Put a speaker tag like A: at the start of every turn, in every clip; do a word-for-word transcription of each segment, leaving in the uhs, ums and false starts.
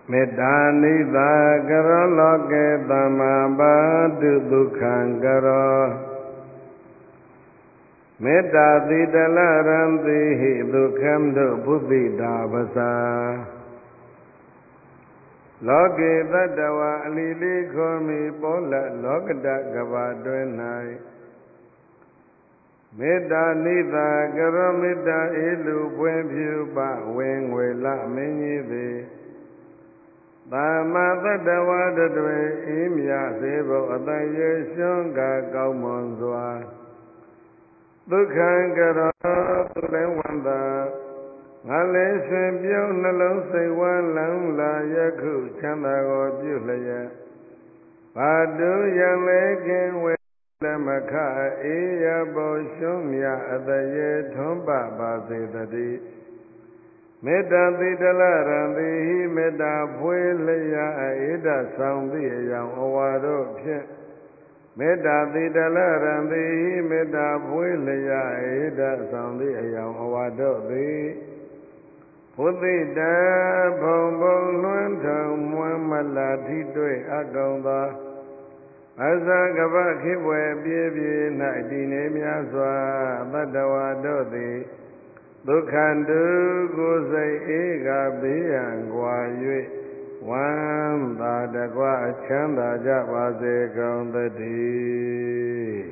A: မေတ္တာနိသာကရောလောကေသမ္မာပါတုဒုက္ခံကရောမေတ္တာတိတလရံတိဟိဒုက္ခံတုဘုသိတာပစာလောကေတတ္တဝါအလီလိခောမိပောလလောကတကဘာတွင်၌မေတ္တာနိသာကရောမေတ္တာဧလူပွင့်ဖြူပဝေငွေလမင်းကြီးသည်သမ္မာတတ္တဝါတွေဤမြစေဖို့အတန်ရရှုံးကကောင်းမွန်စွာဒုက္ခံကရောသူလည်းဝန္တာငါလည်းရှင်ပြုံးနှလုံးစိတ်ဝမ်းလန်းလာယခုချမ်းသာကိုပြုလျက်ဘာတုယံလေးခင်ဝေလမခအေယဘောရှုံးမြအတရေထွန်းပပါစေတည်းမေတ္တာတိတလရံတိဟိမေတ္တာဖွေလျာဧဒဆောင်သည့်အယောင်အဝါတို့ဖြင့်မေတ္တာတိတလရံတိဟိမေတ္တာဖွေလျာဧဒဆောင်သည့်အယောင်အဝါတို့သည်ဘုသိတံဘုံဘုံလွှမ်းထုံမွမ်းမလာထိတွေ့အကောင်သောအဇကပခိဘွယ်ပြေးပြေး၌တည်နေများစွာတတ္တဝါတို့သည်ဒုက္ခတုကိုယ်စိတ်ဧကဘေးရန်ကွာ၍ဝမ်းသာတကွအချမ်းသာကြပါစေကုန်သတည်း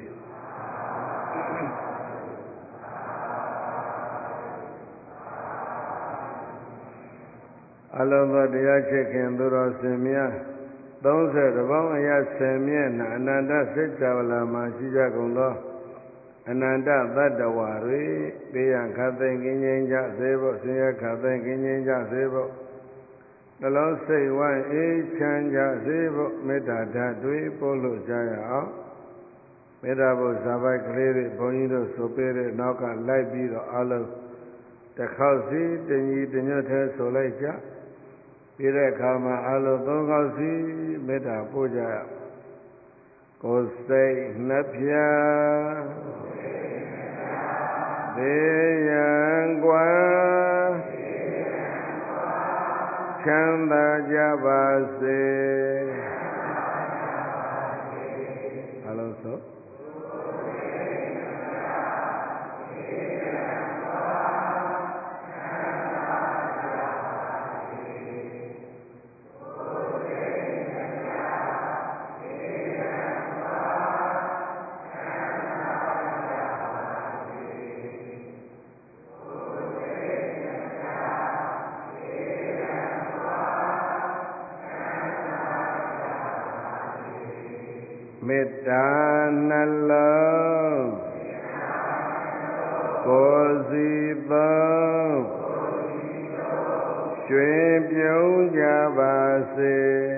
A: အလုံးစုံတရားချစ်ခင်သူတော်စင်များသုံးဆယ်တပေါင်းအရာဆယ်မျက်နှာအနန္တစိတ်ကြဝဠာမှာရှိကြကုန်သောအနန္တသတ္တဝါတွေဘေးရန်ခတ်သိမ်းကင်းငြိမ်းကြစေဖို့ဆင်းရဲခတ်သိမ်းကင်းငြိမ်းကြစေဖို့နှလုံးစိတ်ဝမ်းအေးချမ်းကြစေဖို့မေတ္တာဓာတ်တွေပို့လို့ကြရအောင်မေတ္တာဘုဇာပိုက်ကလေးတွေဘုန်းကြီးတို့ဆိုပေးတဲ့နောက်ကလိုက်ပြီးတော့အလုံးတစ်ခေါက်စီတညီတညွတ်သေးဆိုလိုက်ကြပြီးတဲ့အခါမှာအလုံးသုံးခေါက်စီမေတ္တာပို့ကြရကိုယ်စိတ်နှပြဒေယံကွာချမ်းသာကြပါစေအလုံးစုံမေတ္တာနှလုံးကိုယ်စီသုံးရွှင်ပြုံးကြပါစေ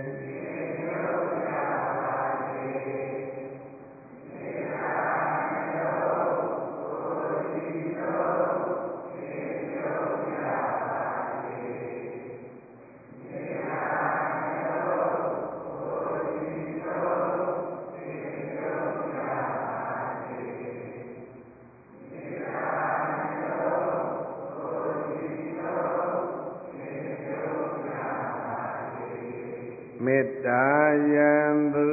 A: မေတ္တာယံသူ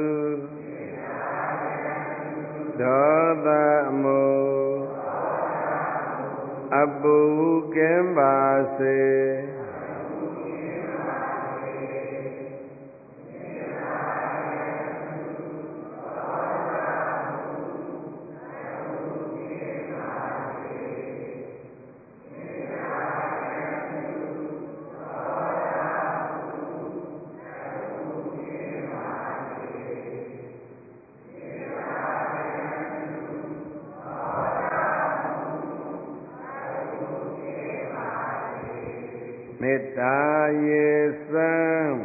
A: ဒေါသမုအပူကင်းပါစေမေတ္တာရေစံ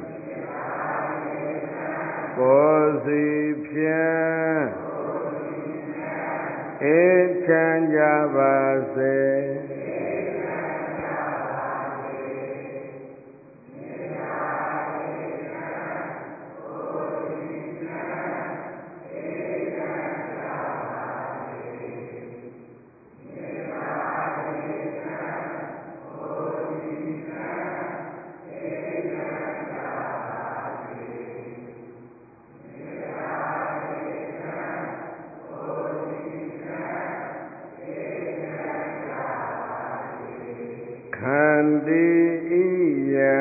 A: ကိုယ်စီဖြင့်အေးချမ်းကြပါစေတိဣယံ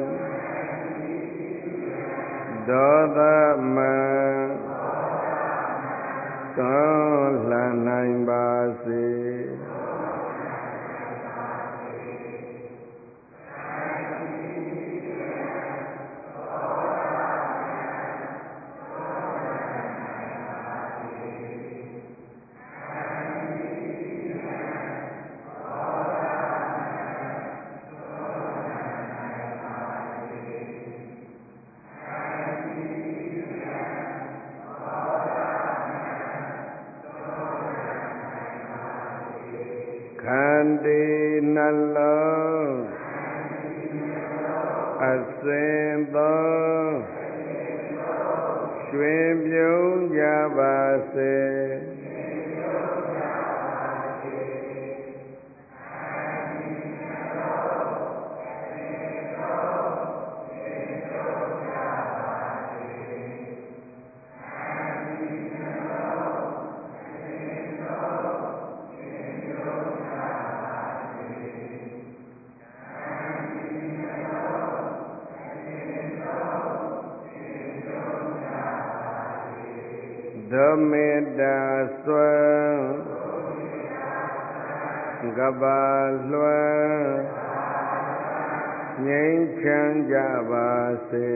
A: ဒေါသမံကောလှနိုင်ပါစေခန္တီနှလုံးအစဉ်သောရွှင်ပြုံးကြပါစေဓမေတ္တာစွမ်းကဘာလွှမ်းငြိမ်းချမ်းကြပါစေ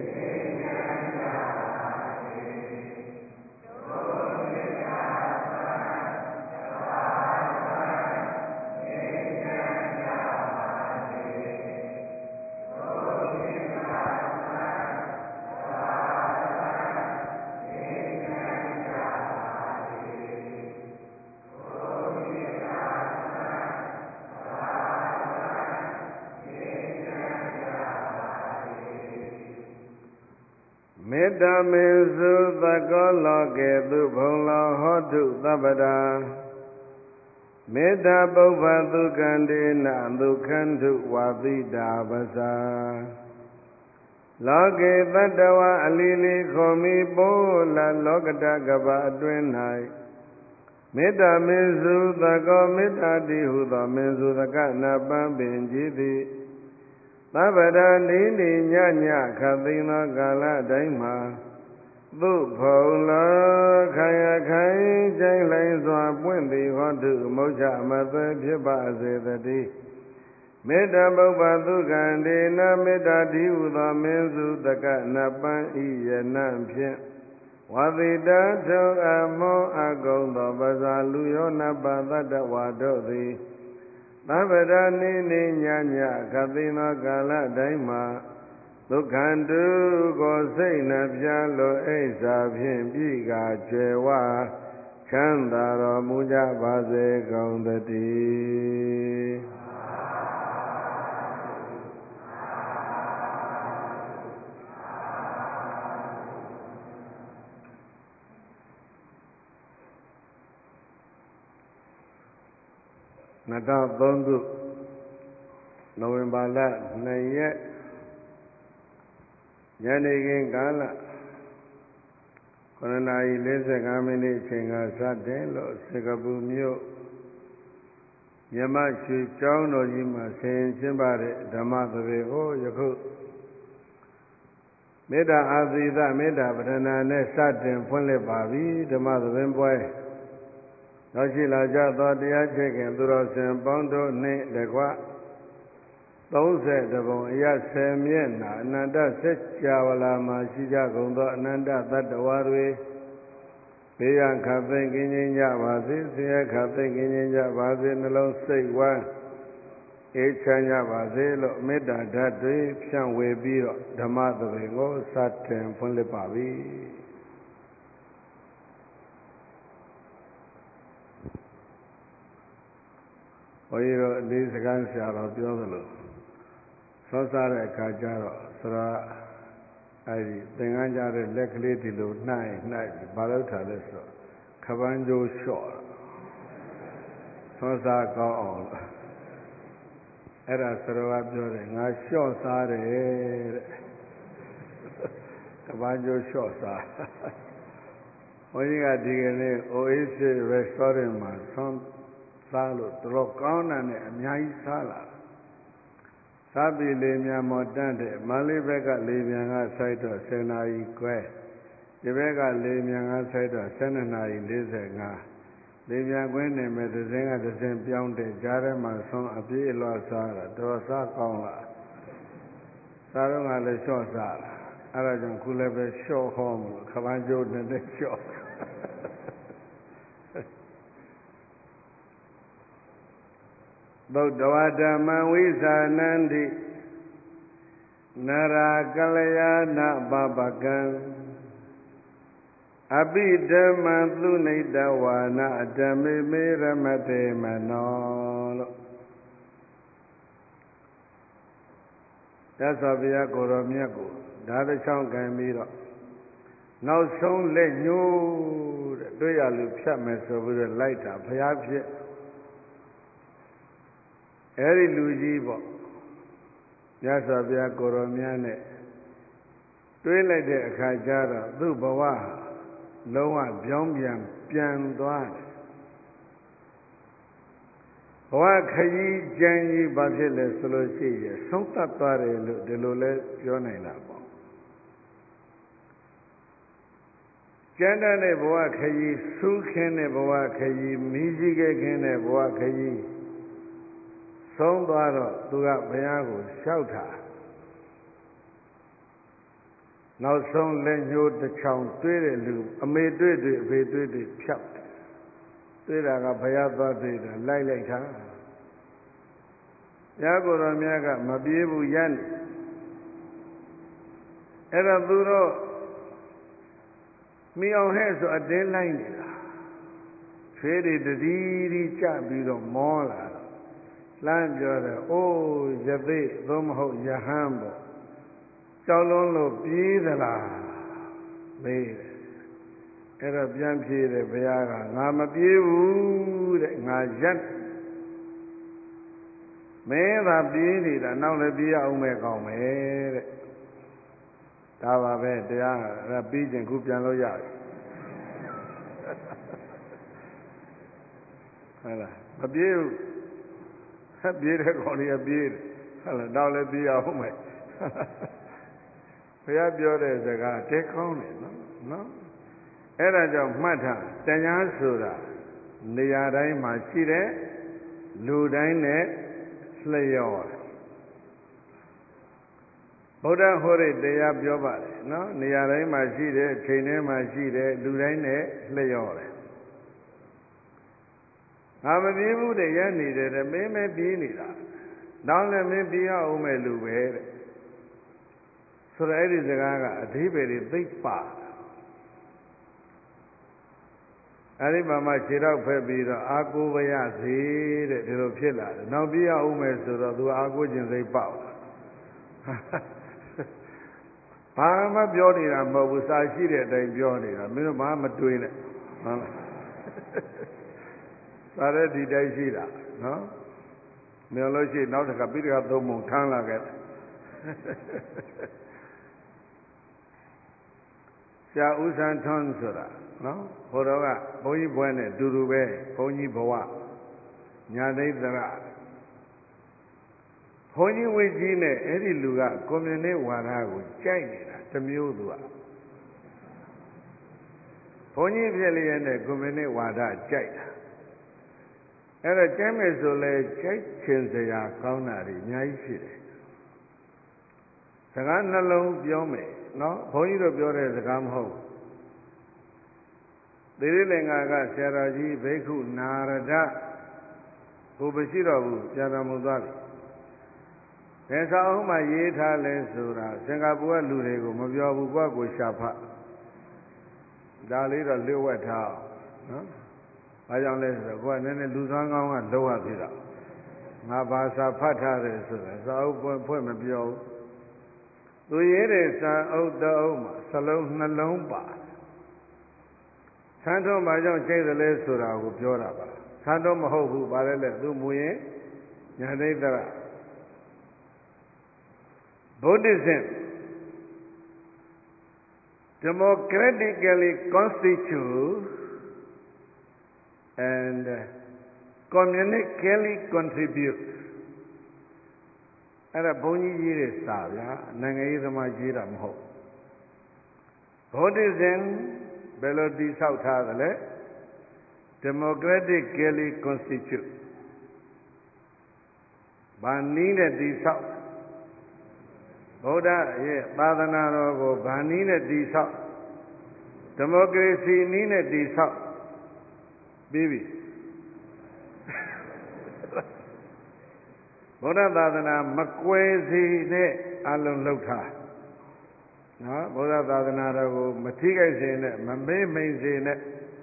A: မေတ္တာမေစုသကောလောကေသူဘုံလောဟောတုသဗ္ဗတာမေတ္တာပုဗ္ဗသုကန္တေနဒုက္ခန္တုဝါပိတာပဇာလောကေတတ္တဝအလီလီခေါ်မိပိုးလာလောကတကပအတွင်း၌မေတ္တာမေစုသကောမေတ္တာတိဟုသောမေစုသကနာပန်းပင်ကြည်သည်သဗ္ဗရာနိနိညညခသိင်သောကာလတိုင်းမှာသုဖုံလောခိုင်အခိုင်ကျိုင်းလိုင်းစွာပွင့်သည်ဟောတုမုတ်ချမသွဲဖြစ်ပါစေတည်းမေတ္တာပုဗ္ဗသုကံဒေနမေတ္တာတိဟုသောမင်းစုတကနပန်းဤယနံဖြင့်ဝါတိတထုံအမောအကုံသောပဇာလူယောနပသတ္တဝါတို့သည်သဗ္ဗရာနိနိညညခသိင်သောကာလတိုင်းမှာဒုက္ခန္တုကိုစိတ်နှပြလိုအိစ္ဆာဖြင့်ပြည်ကားကျွယ်ဝချမ်းသာတော်မူကြပါစေကုန်သတည်းနှစ်ထောင်သုံးခုနိုဝင်ဘာလနှစ်ရက်ညနေခင်းကာလခုနှစ်နာရီလေးဆယ်ငါးမိနစ်အချိန်ကစတင်လို့စင်ကာပူမြို့မြမရွှေကျောင်းတော်ကြီးမှာဆင်ကျင်းပတဲ့ဓမ္မသဘင်ကိုယခုမေတ္တာအာသီသမေတ္တာပဋ္ဌာနာနဲ့စတင်ဖွင့်လှစ်ပါပြီဓမ္မသဘင်ပွဲရောက်ရှိလာကြသောတရားချစ်ခင်သူတော်စင်ပေါင်းတို့နှင့်တကွသုံးဆယ်တပုံအရဆယ်မျက်နှာအနန္တစัจ java လာမှာရှိကြကုန်သောအနန္တသတ္တဝါတွေဘေးရန်ခတ်သိမ်းကင်းခြင်းကြပါစေဆင်းရဲခတ်သိမ်းကင်းခြင်းကြပါစေနှလုံးစိတ်ဝမ်းအေးချမ်းကြပါစေလို့မေတ္တာဓာတ်တွေဖြန့်ဝေပြီးတော့ဓမ္မသဘင်ကိုစတင်ဖွင့်လှစ်ပါပြီဘုန်းကြီးတို့အလေးစကားဆရာတော်ပြောသလိုဆောစားတဲ့အခါကျတော့ဆရာအဲဒီသင်္ကန်းကြတဲ့လက်ကလေးဒီလိုနှိုက်နှိုက်ဘာလို့ထားလဲဆိုတော့ခပန်းကြိုးလျှော့ဆောစားကောင်းအောင်အဲ့ဒါဆရာကပြောတယ်ငါလျှော့စားတယ်တဲ့ခပန်းကြိုးလျှော့စားဘုန်းကြီးကဒီကနေ့ Oasis Restaurant မှာဆောစားလို့တော်ကောင်းတာနဲ့အများကြီးစားလာ Sabi Lemia Modante, Malibeka Lemianga Saito, Senai Que, Tibeka Lemianga Saito, Senai Lizenga, Lemia Gwene Medzenga, the same beyond the Jarema son, a bit Sara, Dosa Konga, Sarunga Le Shosa, Arajan Kulebe show home, Kavanjo the show. Bodhawada Mawisa Nandi Nara Kalayana Babagan Abhidhamma Thunidawana Adami Miramate Manolo Yasavya Goromyaku Dada Chong Gamiro Now Song Let You Do Yalu Pyames over the light up Payapye Eri Lujibo Yasabia Koromiane Twilade Kajara, Dubawa, Loa Byombian, Pian Duan Wakayi Janyi Basile Solosi, Sonta Pare de Lule Jonela. Jandane Boakayi, Sukene Boakayi, Mijigene Boakayi. Sondaro, Duga Bayago, Shouta. Now song let you the chown, Twere Lu, a may do it, we do it, shout. Twera Bayaba did a lie like her. Yago Ramiaga, Mabibu Yan. Era Duro, me on hands a dayline. Faded the deedy chap, you don't more. Land Jora, oh, Yabe, Romo, Yahambo, Chalolo, Pidala, Bay, Era Bianchi, the Bayara, Nama Piu, Najan, Mera Bidi, and now the Bia Omega, Mere, Tava, they are Rabid and Kupiano Yard. Abiu. A beard, only a beard. Now let be a home. We have your as a guy. Take on it, no? No? Era Jam Mata, Tanya Sura, Niarai Machide, Ludaine, Slayor. Boda Hore, they have your body, no? Niarai Machide, Chene Machide, Ludaine, Slayor. I'm a view the Yanni that may may be in it. Down there may be a Ome Lube. So that is a gaga, a very big part. Arima Chira Pebira, Aku Vayasi, the Ropilla. Now be a Ome so that do Aku in the power. Pama Bioni and Babusashi, they Bioni, I mean, Mamma doing it. Sare di Daisira, no? Meology now the Capita of Montana get. Sha Usan Tonsura, no? Horova, Boy Buene, Durube, Pony Boa, Nyade Dara. Pony Wigine, Eddie Luga, Comune Warago, China, Tamudua. Pony Valley and Comune Wada, China. Era Jamesole, Chachenzea, Kaunari, Nyai. Saganalo Biome, no? Point of your as a come home. The Rilingaga, Saraji, Beku, Narada, Ubashiro, Yaramudari. There's all my Yeta Lensura, Singapore Lurego, Mavia Buago Shapa. Dalida Liwata, no? I don't let go and then Luzanga and Loa Villa. Mabasa Pata, so open point of view. Do you say, oh, the Oma, Salon Nalomba? Santo Majon J. the Lesura with Yoraba. Santo Mahobu, Barele, Dumuye, Yanedara. Buddhism democratically constitutes and communically contributes အဲ့ဒါဘုန်းကြီးကြီးတွေစာဗျာနိုင်ငံရေးသမားကြီးတာမဟုတ် Buddhism ဘယ်လိုတည်ဆောက်ထားသလဲ democratically constitute ဘာနည်းနဲ့တည်ဆောက်ဗုဒ္ဓရဲ့သာသနာတော်ကိုဘာနည်းနဲ့တည်ဆောက်ဒီမိုကရေစီနည်းနဲ့တည်ဆောက်ပြီးပြီဗုဒ္ဓသာသနာမကွယ်စေနဲ့အလုံးလှုပ်ထားနော်ဗုဒ္ဓသာသနာတော်ကိုမထိခိုက်စေနဲ့မမေ့မိန်စေနဲ့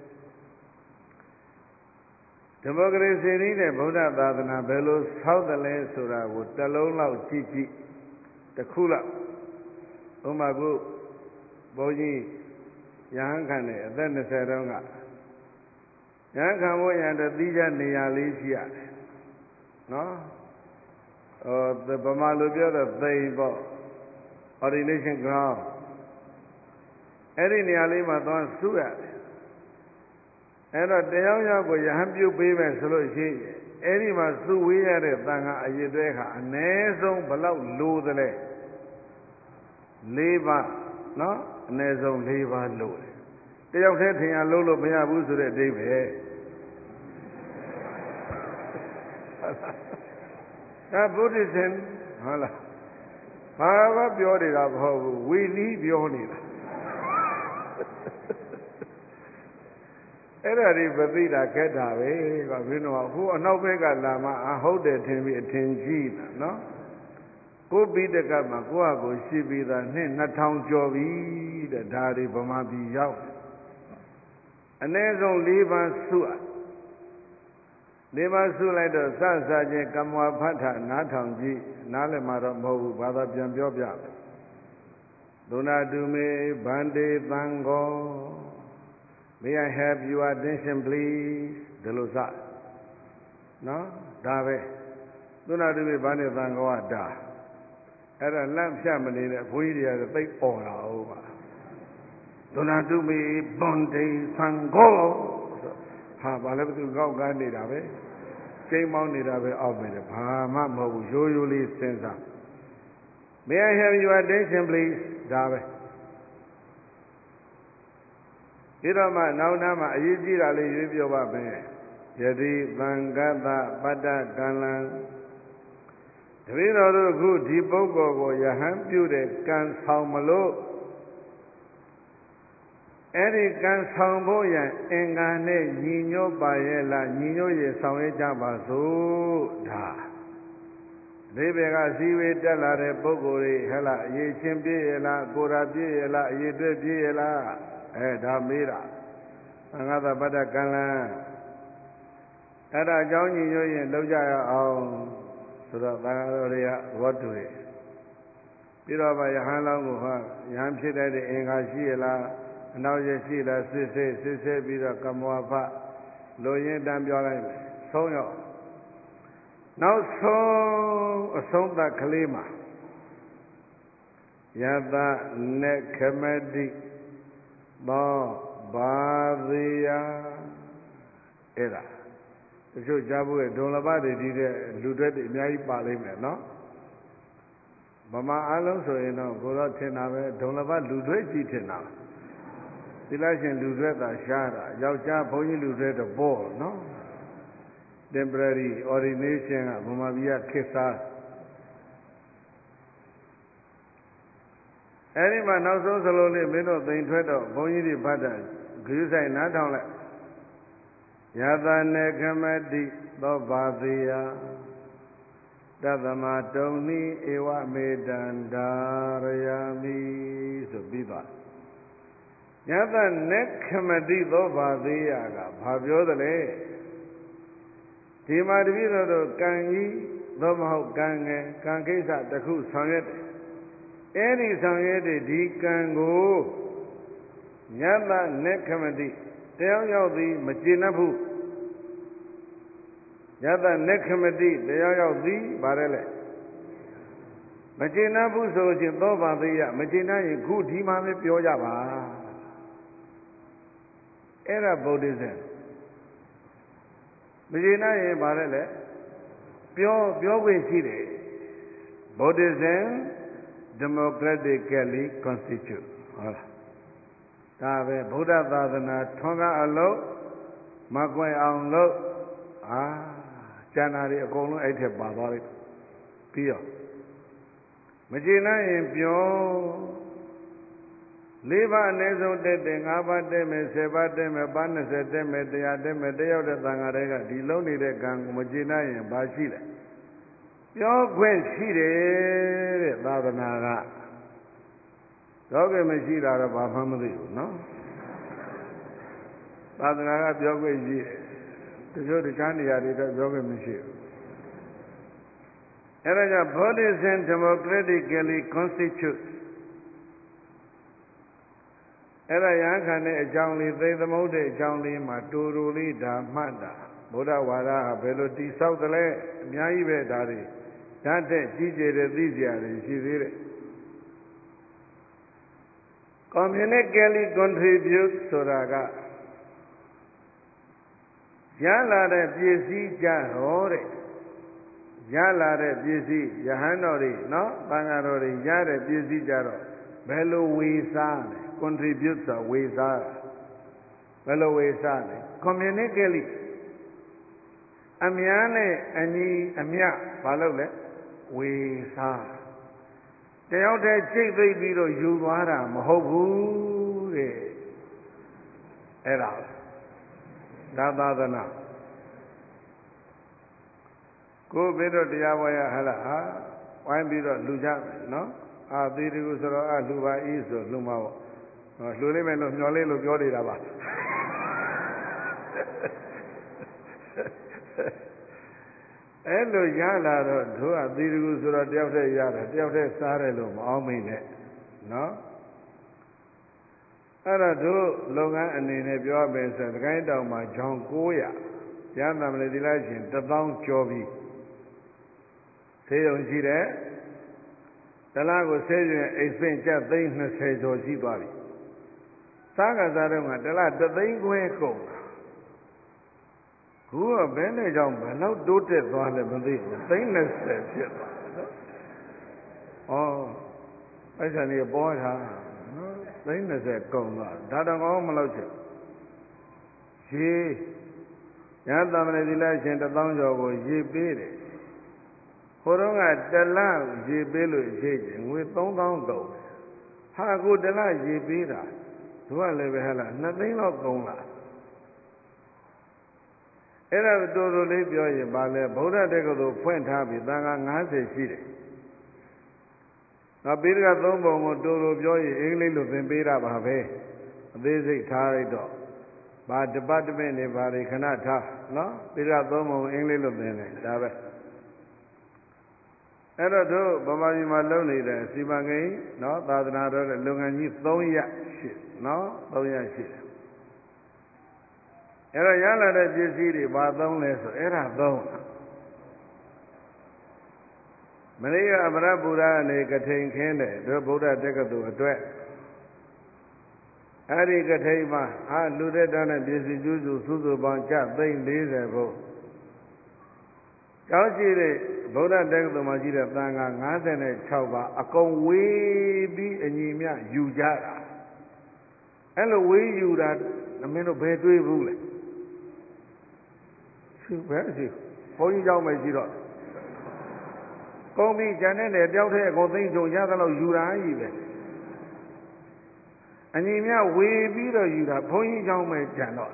A: ဒီမိုကရေစီနည်းနဲ့ဗုဒ္ဓသာသနာဘယ်လိုဆောက်တယ်လဲဆိုတာကိုတစ်လုံးလောက်ကြည့်ကြည့်တစ်ခုလောက်ဥပမာကုဘုန်းကြီးရဟန်းခံတယ်အသက်နှစ်ဆယ်တုန်းကရဟန်းခံဖို့ရတဲ့သီးခြားနေရာလေးရှိရတယ်နော်ဟိုဗမာလိုပြောတော့သိမ်ပေါ့ ordination ground အဲ့ဒီနေရာလေးမှာသွားစုရတယ်အဲ့တော့တရားရောက်ကိုရဟန်းပြုတ်ပေးမယ်ဆိုလို့ရှိရင်အဲ့ဒီမှာစုဝေးရတဲ့တန်ခါအရေးတွေခါအ ਨੇ ဆုံးဘလောက်လိုသလဲ၄ပါးနော်အ ਨੇ ဆုံး၄ပါးလိုတယ်တယောက်တည်းထင်ရလို့လို့မရဘူးဆိုတဲ့အဓိပ္ပာယ်ဒါဗုဒ္ဓဆင်ဟုတ်လားဘာမှပြောနေတာမဟုတ်ဘူးဝီလီပြောနေတာအဲ့ဒါဒီပသိတာခက်တာပဲကဘင်းတော့အခုအနောက်ဘက်ကလာမှအဟုတ်တယ်ထင်ပြီးအထင်ကြီးတာနော်ကိုပိတကမှာကိုယ့်ဟာကိုရှိပြီးသားနှစ်နှစ်ထောင်ကျော်ပြီတဲ့ဒါတွေဗမာပြည်ရောက်အ ਨੇ ဆုံး၄ပါးစုအပ်၄ပါးစုလိုက်တော့စစချင်းကမ္မဝဖတ်ထနားထောင်ကြည့်နားလည်းမှာတော့မဟုတ်ဘူးဘာသာပြန်ပြောပြမယ်ဒုနာတုမေဗန္တေသံဃောMay I have your attention please ဒီလိုစနော်ဒါပဲဒုနာတုမေဗန္တေသံဃောကဒါအဲ့ဒါလန့်ဖြတ်မနေတဲ့ဘုန်းကြီးတွေကသိပ်អော်တာဟုတ်ပါဒုနာတုမေဗန္တေသံဃောဟာဘာလဲသူကောက်ကားနေတာပဲချိန်မောင်းနေတာပဲအောက်ပဲဘာမှမဟုတ်ဘူးရိုးရိုးလေးစဉ်းစား May I have your attention please ဒါပဲဒီတော့မှနောက်နားမှာအရေးကြီးတာလေးရွေးပြောပါမယ်ယတိသံဃတပတ္တကံလံတပည့်တော်တို့အခုဒီပုဂ္ဂိုလ်ကိုယဟန်ပြုတဲ့ကံဆောင်မလို့အဲ့ဒီကံဆောင်ဖို့ရန်အင်္ဂါနဲ့ညီညွတ်ပါရဲ့လားညီညွတ်ရဆောင်ရကြပါစို့ဒါဒီဘေကစီဝေတက်လာတဲ့ပုဂ္ဂိုလ်တွေဟဲ့လားအရေးချင်းပြည့်ရလားကိုယ်ရာပြည့်ရလားအရေးတွေ့ပြည့်ရလားအဲဒါမေးတာသံဃာတပတ္တကံလံအဲ့ဒါအကြောင်းညီညွတ်ရင်လောက်ကြရအောင်ဆိုတော့သံဃာတော်တွေကဝတ္တုတွေပြီးတော့ဗယဟန်လောင်းကိုဟာယဟန်ဖြစ်တဲ့အင်္ဂါရှိရလားအနောက်ရရှိလားစစ်စစ်စစ်စစ်ပြီးတော့ကမ္မဝဖလိုရင်းတန်းပြောလိုက်မယ်ဆုံးရောက်နောက်ဆုံးအဆုံးသတ်ကလေးမှာယတနေခမတိသောဘာသေယအဲ့ဒါတချို့ကြားဖို့ဒုံလဘတွေဒီတဲ့လူတွေအများကြီးပါလိမ့်မယ်နော်ဗမာအားလုံးဆိုရင်တော့ကိုတော့ထင်တာပဲဒုံလဘလူတွေကြီးထင်တာသီလရှင်လူတွေသာရှားတာယောက်ျားဘုန်းကြီးလူတွေတော့ပေါ့နော် temporary ordination ကဗမာပြည်ကခေတ်စားအဲ့ဒီမှာနောက်ဆုံးစလုံးလေးမင်းတို့သိမ်ထွက်တော့ဘုန်းကြီးတွေဖတ်တာဂရုစိုက်နားထောင်လိုက်ယသနေခမတိသောဘာသေယတသမတုံနိဧဝမေတံဒါရယာမိဆိုပြီးပါယသနေခမတိသောဘာသေယကဘာပြောသလဲဒီမှာတပည့်တော်တို့ကံကြီးသောမဟုတ်ကံငယ်ကံကိစ္စတစ်ခုဆောင်ရွက်တယ်အဲ့ဒီဆောင်ရွက်တဲ့ဒီကံကိုညတနေခမတိတယောက်ယောက်သည်မကျေနပ်ဘူးညတနေခမတိတယောက်ယောက်သည်ဗါတယ်လေမကျေနပ်ဘူးဆိုရင်သောဘာသေးရမကျေနပ်ရင်ခုဒီမှာပဲပြောကြပါအဲ့ဒါဗုဒ္ဓဇင်မကျေနပ်ရင်ဗါတယ်လေပြောပြောခွင့်ရှိတယ် Buddhism democratically constitute ဟုတ်လားဒါပဲဗုဒ္ဓသာသနာထွန်းကားအလုပ်မကွယ်အောင်လို့အာကျန်တာတွေအကုန်လုံးအဲ့ထက်ပါသွားလိုက်ပြီးတော့မကျေနပ်ရင်ပြောလေးပါးအနည်းဆုံးတက်တယ်ငါးပါးတက်မယ်ဆယ်ပါးတက်မယ်ပါးနှစ်ဆယ်တက်မယ်တရားတက်မယ်တယောက်တဲ့သံဃာတွေကဒီလုံးနေတဲ့ကံကိုမကျေနပ်ရင်ဘာရှိလဲပြောခွင့်ရှိတယ်တဲ့သာသနာကပြောခွင့်မရှိတာတော့ဘာမှမသိဘူးနော်သာသနာကပြောခွင့်ရှိတယ်တချို့တခြားနေရာတွေတော့ပြောခွင့်မရှိဘူးအဲဒါကြောင့် Buddhism democratically constitute အဲ့ဒါရဟန်းခံတဲ့အကြောင်းလေးသိသမုဒ္ဒေအကြောင်းလေးမှာတူတူလေးဒါမှတ်တာဗုဒ္ဓဝါဒဟာဘယ်လိုတိဆောက်တယ်လဲအများကြီးပဲဒါတွေဓာတ်တဲ့ကြီးကျယ်တဲ့သိစရာတွေရှိသေးတယ် Communically contribute ဆိုတာကရလာတဲ့ပစ္စည်းကြတော့တဲ့ရလာတဲ့ပစ္စည်းယဟန်တော်တွေနော်သံဃာတော်တွေရတဲ့ပစ္စည်းကြတော့ဘယ်လိုဝေစားလဲ contribute ဆိုဝေစားဘယ်လိုဝေစားလဲ communically အများနဲ့အညီအမျှဘာလို့လဲဝေစားတယောက်တည်းချိတ်သိပ်ပြီးတော့ယူသွားတာမဟုတ်ဘူးတဲ့အဲ့ဒါဒါသာသနာကိုဘယ်တော့တရားပွဲရဟလားဟာဝိုင်းပြီးတော့လူကြမယ်နော်အာသီတကူဆိုတော့အလှပါဤဆိုလှမှာပေါ့လှူလိုက်မယ်လို့မျောလေးလို့ပြောနေတာပါအဲ့လိုရလာတော့တို့ကသီတကူဆိုတော့တယောက်တည်းရတယ်တယောက်တည်းစားတယ်လို့မအောင်မိနဲ့နော်အဲ့တော့တို့လုပ်ငန်းအနေနဲ့ပြောမယ်ဆိုတကိုင်းတောင်မှာဂျောင်း၉၀၀ရဟန်းသမဏေသီလရှင်တစ်သောင်းကျော်ပြီးဆေးရုံရှိတယ်တလားကိုဆေးရုံအိတ်ဆင့်ကျပ်သိန်း၂၀ကျော်ရှိသွားပြီစားကစားတော့ကတလားတသိန်းခွဲကုန်တာခုကဘယ်နဲ့ကြောင့်ဘယ်လောက်တိုးတက်သွားလဲမသိဘူးသိန်း၂၀ဖြစ်သွားနော်ဩအဲ့ဒါနေပေါ်တာနော်သိန်း၂၀ကုန်သွားဒါတော့ကောင်းမလို့ချက်ရေရဟန်းသမဏေသီလရှင်တစ်သောင်းကျော်ကိုရေပေးတယ်ဟိုတော့ကတလရေပေးလို့ရိတ်တယ်ငွေသုံးသောင်းကုန်ဟာကိုတလရေပေးတာတို့ကလည်းပဲဟဲ့လားနှစ်သိန်းလောက်ကုန်လာအဲ့ဒါတူတူလေးပြောရင်ဗာလဲဗုဒ္ဓတက္ကသိုလ်ဖွင့်ထားပြီးသံဃာ၅၀ရှိတယ်နောက်ပိဋကသုံးပုံကိုတူတူပြောရင်အင်္ဂလိပ်လိုသင်ပေးတာပါပဲအသေးစိတ်ထားလိုက်တော့ဘာ department တွေဘာတွေခဏထားနော်ပိဋကသုံးပုံအင်္ဂလိပ်လိုသင်တယ်ဒါပဲအဲ့တော့တို့ဗမာပြည်မှာလုပ်နေတဲ့စီမံကိန်းနော်သာသနာတော်တဲ့လုပ်ငန်းကြီး၃ရပ်ရှိနော်၃ရပ်ရှိတယ်အဲ့တော့ရလာတဲ့ပစ္စည်းတွေဘာသုံးလဲဆိုအဲ့ဒါသုံးမရိယအမရပူရအနေကထိန်ခင်းတယ်တို့ဗုဒ္ဓတက္ကသိုလ်အတွက်အဲ့ဒီကထိန်မှာအာလူတဲ့တန်းတဲ့ပစ္စည်းကျူးစုစုစုပေါင်းကျသိန်း၄၀ဘုံကျောင်းရှိတဲ့ဗုဒ္ဓတက္ကသိုလ်မှာရှိတဲ့သံဃာ၅၆ပါးအကုန်ဝေးပြီးအညီမြယူကြတာအဲ့လိုဝေးယူတာမင်းတို့ဘယ်တွေးဘူးလဲရှိပဲရှိဘုန်းကြီးเจ้าမယ်ရှိတော့ကုန်ပြီကျန်တဲ့တယောက်တည်းအကုန်သိမ့်ကြုံရသလောက်ယူတာကြီးပဲအညီမြဝေပြီးတော့ယူတာဘုန်းကြီးเจ้าမယ်ကျန်တော့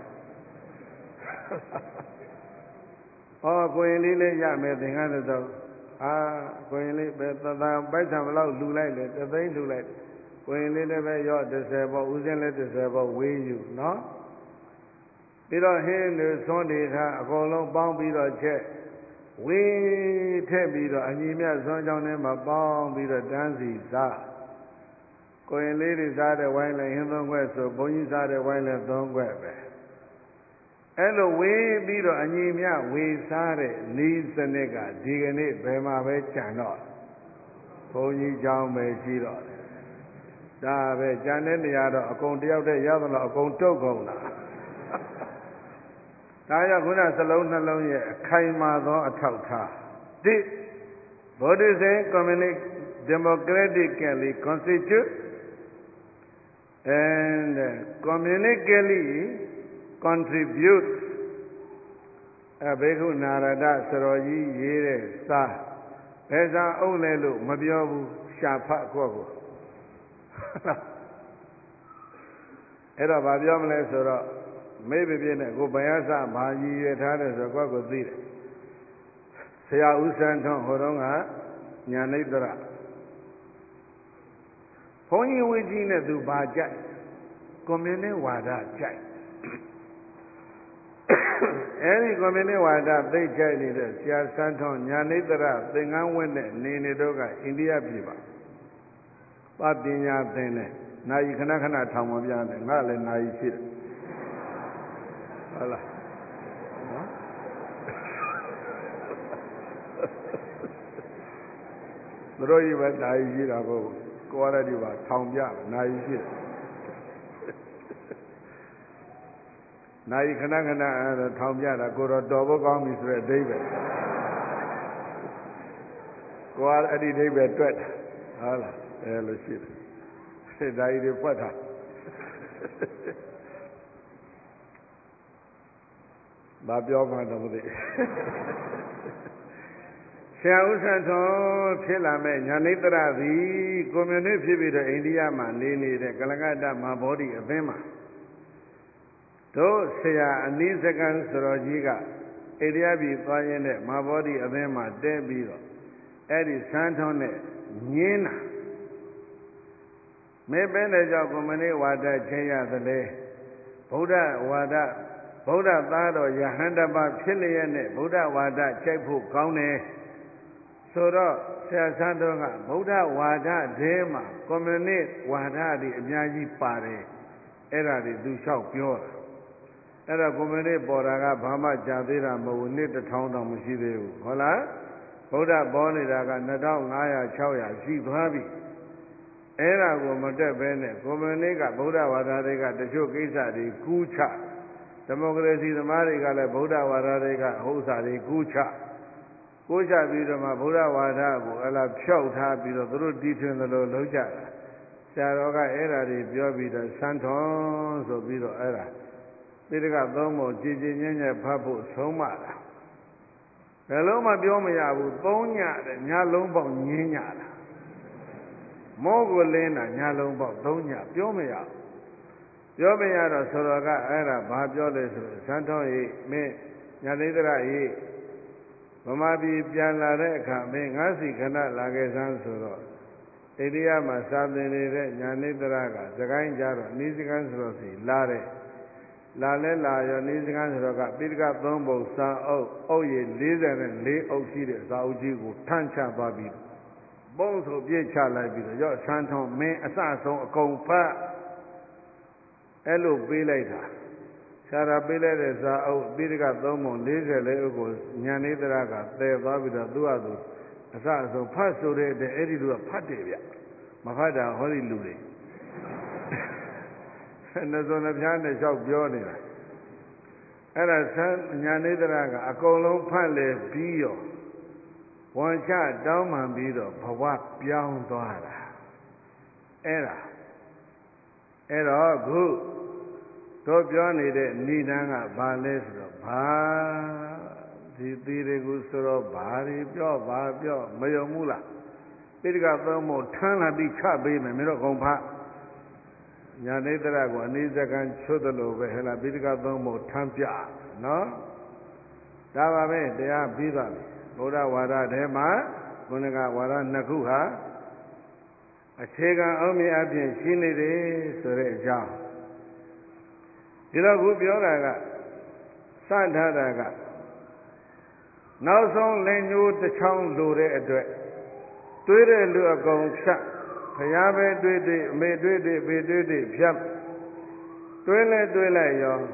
A: ဟောကိုရင်လေးလေးရမယ်သင်္ကန်းတော့အာကိုရင်လေးပဲသသာပိုက်ဆံဘလောက်လှူလိုက်လေတသိန်းလှူလိုက်ကိုရင်လေးလည်းပဲရော့တစ်ဆယ်ပေါ့ဦးစင်းလည်းတစ်ဆယ်ပေါ့ဝေးယူနော်ပြီးတော့ဟင်းတွေသွန်းတွေထားအကုန်လုံးပေါင်းပြီးတော့ချက်ဝေးထက်ပြီးတော့အညီမြတ်သွန်းကြောင်းထဲမှာပေါင်းပြီးတော့တန်းစီစားကိုရင်လေးတွေစားတဲ့ဝိုင်းလည်းဟင်းသွန်းခွက်ဆိုဘုန်းကြီးစားတဲ့ဝိုင်းလည်းသွန်းခွက်ပဲအဲ့လိုဝေးပြီးတော့အညီမြဝေစားတဲ့ဤစနစ်ကဒီကနေ့ဘယ်မှာပဲကြံတော့ဘုန်းကြီးเจ้าပဲရှိတော့ဒါပဲကြံတဲ့နေရာတော့အကုန်တယောက်တည်းရောက်တော့အကုန်တုတ်ကုန်တာဒါကြောင့်ခုနစလုံးနှလုံးရဲ့အခိုင်မာသောအထောက်ထားတစ်ဗ What do you say? Communist, democratically constitute and communically contribute. A Behu Narada Saroji Yere Sa Pesa Olelu Mabiobu Shapa Kogo. Era Babiamle Soro, maybe being a Gobayasa, Baji, Tadas, or Gogo Zid. Saya Usanton Horonga, Yanidra. Pony Wigina do Bajai, Commune Wada Jai. Any commune Wada, they Jai leaders, Sia Santon, Yanidra, Tingan Wende, Ninidoga, India Piba. Papinya Tene. Now you cannot come of Yan and Nala and I see it. The Roy went I see about quality about Tom Yam, now you see it. Now you cannot have Tom Yam, go to double gum is Red David. Go out Eddie David Twet. Allah, hello shit. Died of what? Babio Madame. Shausanto, Chilame, Yanitra, the community of India, Mandini, the Kalagada, my body, a Bema. To say a Nisakan Sorojiga, Ediabi, Payane, my body, a Bema, Debiro, Eddie Santone, Nina. Maybe the Jacomani Wada Jaya the Lay Buddha Wada Buddha Tado Yahandaba Chilian Buddha Wada Chepu Kaune Soro Sasandonga Buddha Wada Dema Community Wada the Yaji Pare Era the Dushau Pure Era Community Boraga Bama Javira Mawunit the town of Mushidu Hola Buddha Boni Raga Nadal Naya Chauya Zibabi Era go mate bene, Gomanika, Buddha Wadariga, the Shokisa, the Kucha, Democracy, the Marigala, Buddha Wadariga, Hosa, the Kucha, Kucha Bidama, Buddha Wadabu, Ella Chota, Bido, through detail the Loja, Saroga Era, the Biobi, the Santon, so Bido Era, Bidiga Domo, Gigi Nanya Papu, Somara. Hello, my Biomayabu, Bonya, the Nyalombo Ninyala. Mogolena, Nyalombo, Donya, Biomaya. Biomaya, Soroga, Era, Babioles, Santon, me, Yanidra, ye. Mamabi, Piana Reka, me, Nasi, Kana, Lagazan Soro. Edia, Masabine, Yanidraga, Zagain Jaro, Nizigan Rosi, Lare. Lale, La, Nizigan Roga, Pilga, Dombo, San, O, O, ye, Lizer, and Lay, O, City, Sauji, Tancha, Babi. Bones of Yecha like it, your Santon, me, a Sanson, a compa. Hello, Belater. Sarah Belater is a Bilga Domo, Lizer, Legos, Yanidraga, they Babida Duadu. A Sanson, Paso, the Edidu of Patavia. Mafada, Holy Ludi. And the zone of Yana Shop Bionina. And a son, Yanidraga, a colon pale, Pio. One shot down and beat up, Pawak Piang Dora. Era. Era good. To Johnny the Nidanga Bales, Ba, the Tirigusoro, Bari, Pio, Babio, Mayomula. Piriga Domo, Tana be Chabi, Mirocompa. Yanedrago, Nizagan Chodolo, Vehela, Piriga Domo, Tampia. No? Davame, they are Biba. Buddha Wada Dema, Gunaga Wada Nakuha, a Chega Omi Abin Shinide, Sore Jam. Dila Gubioraga, Santadaga. Now song Lenu the Chong Lure Adre. Twitter Lua Gong Shak, Payabe Dwede, Medwede, Bedwede, Piam. Twile Twile Yo.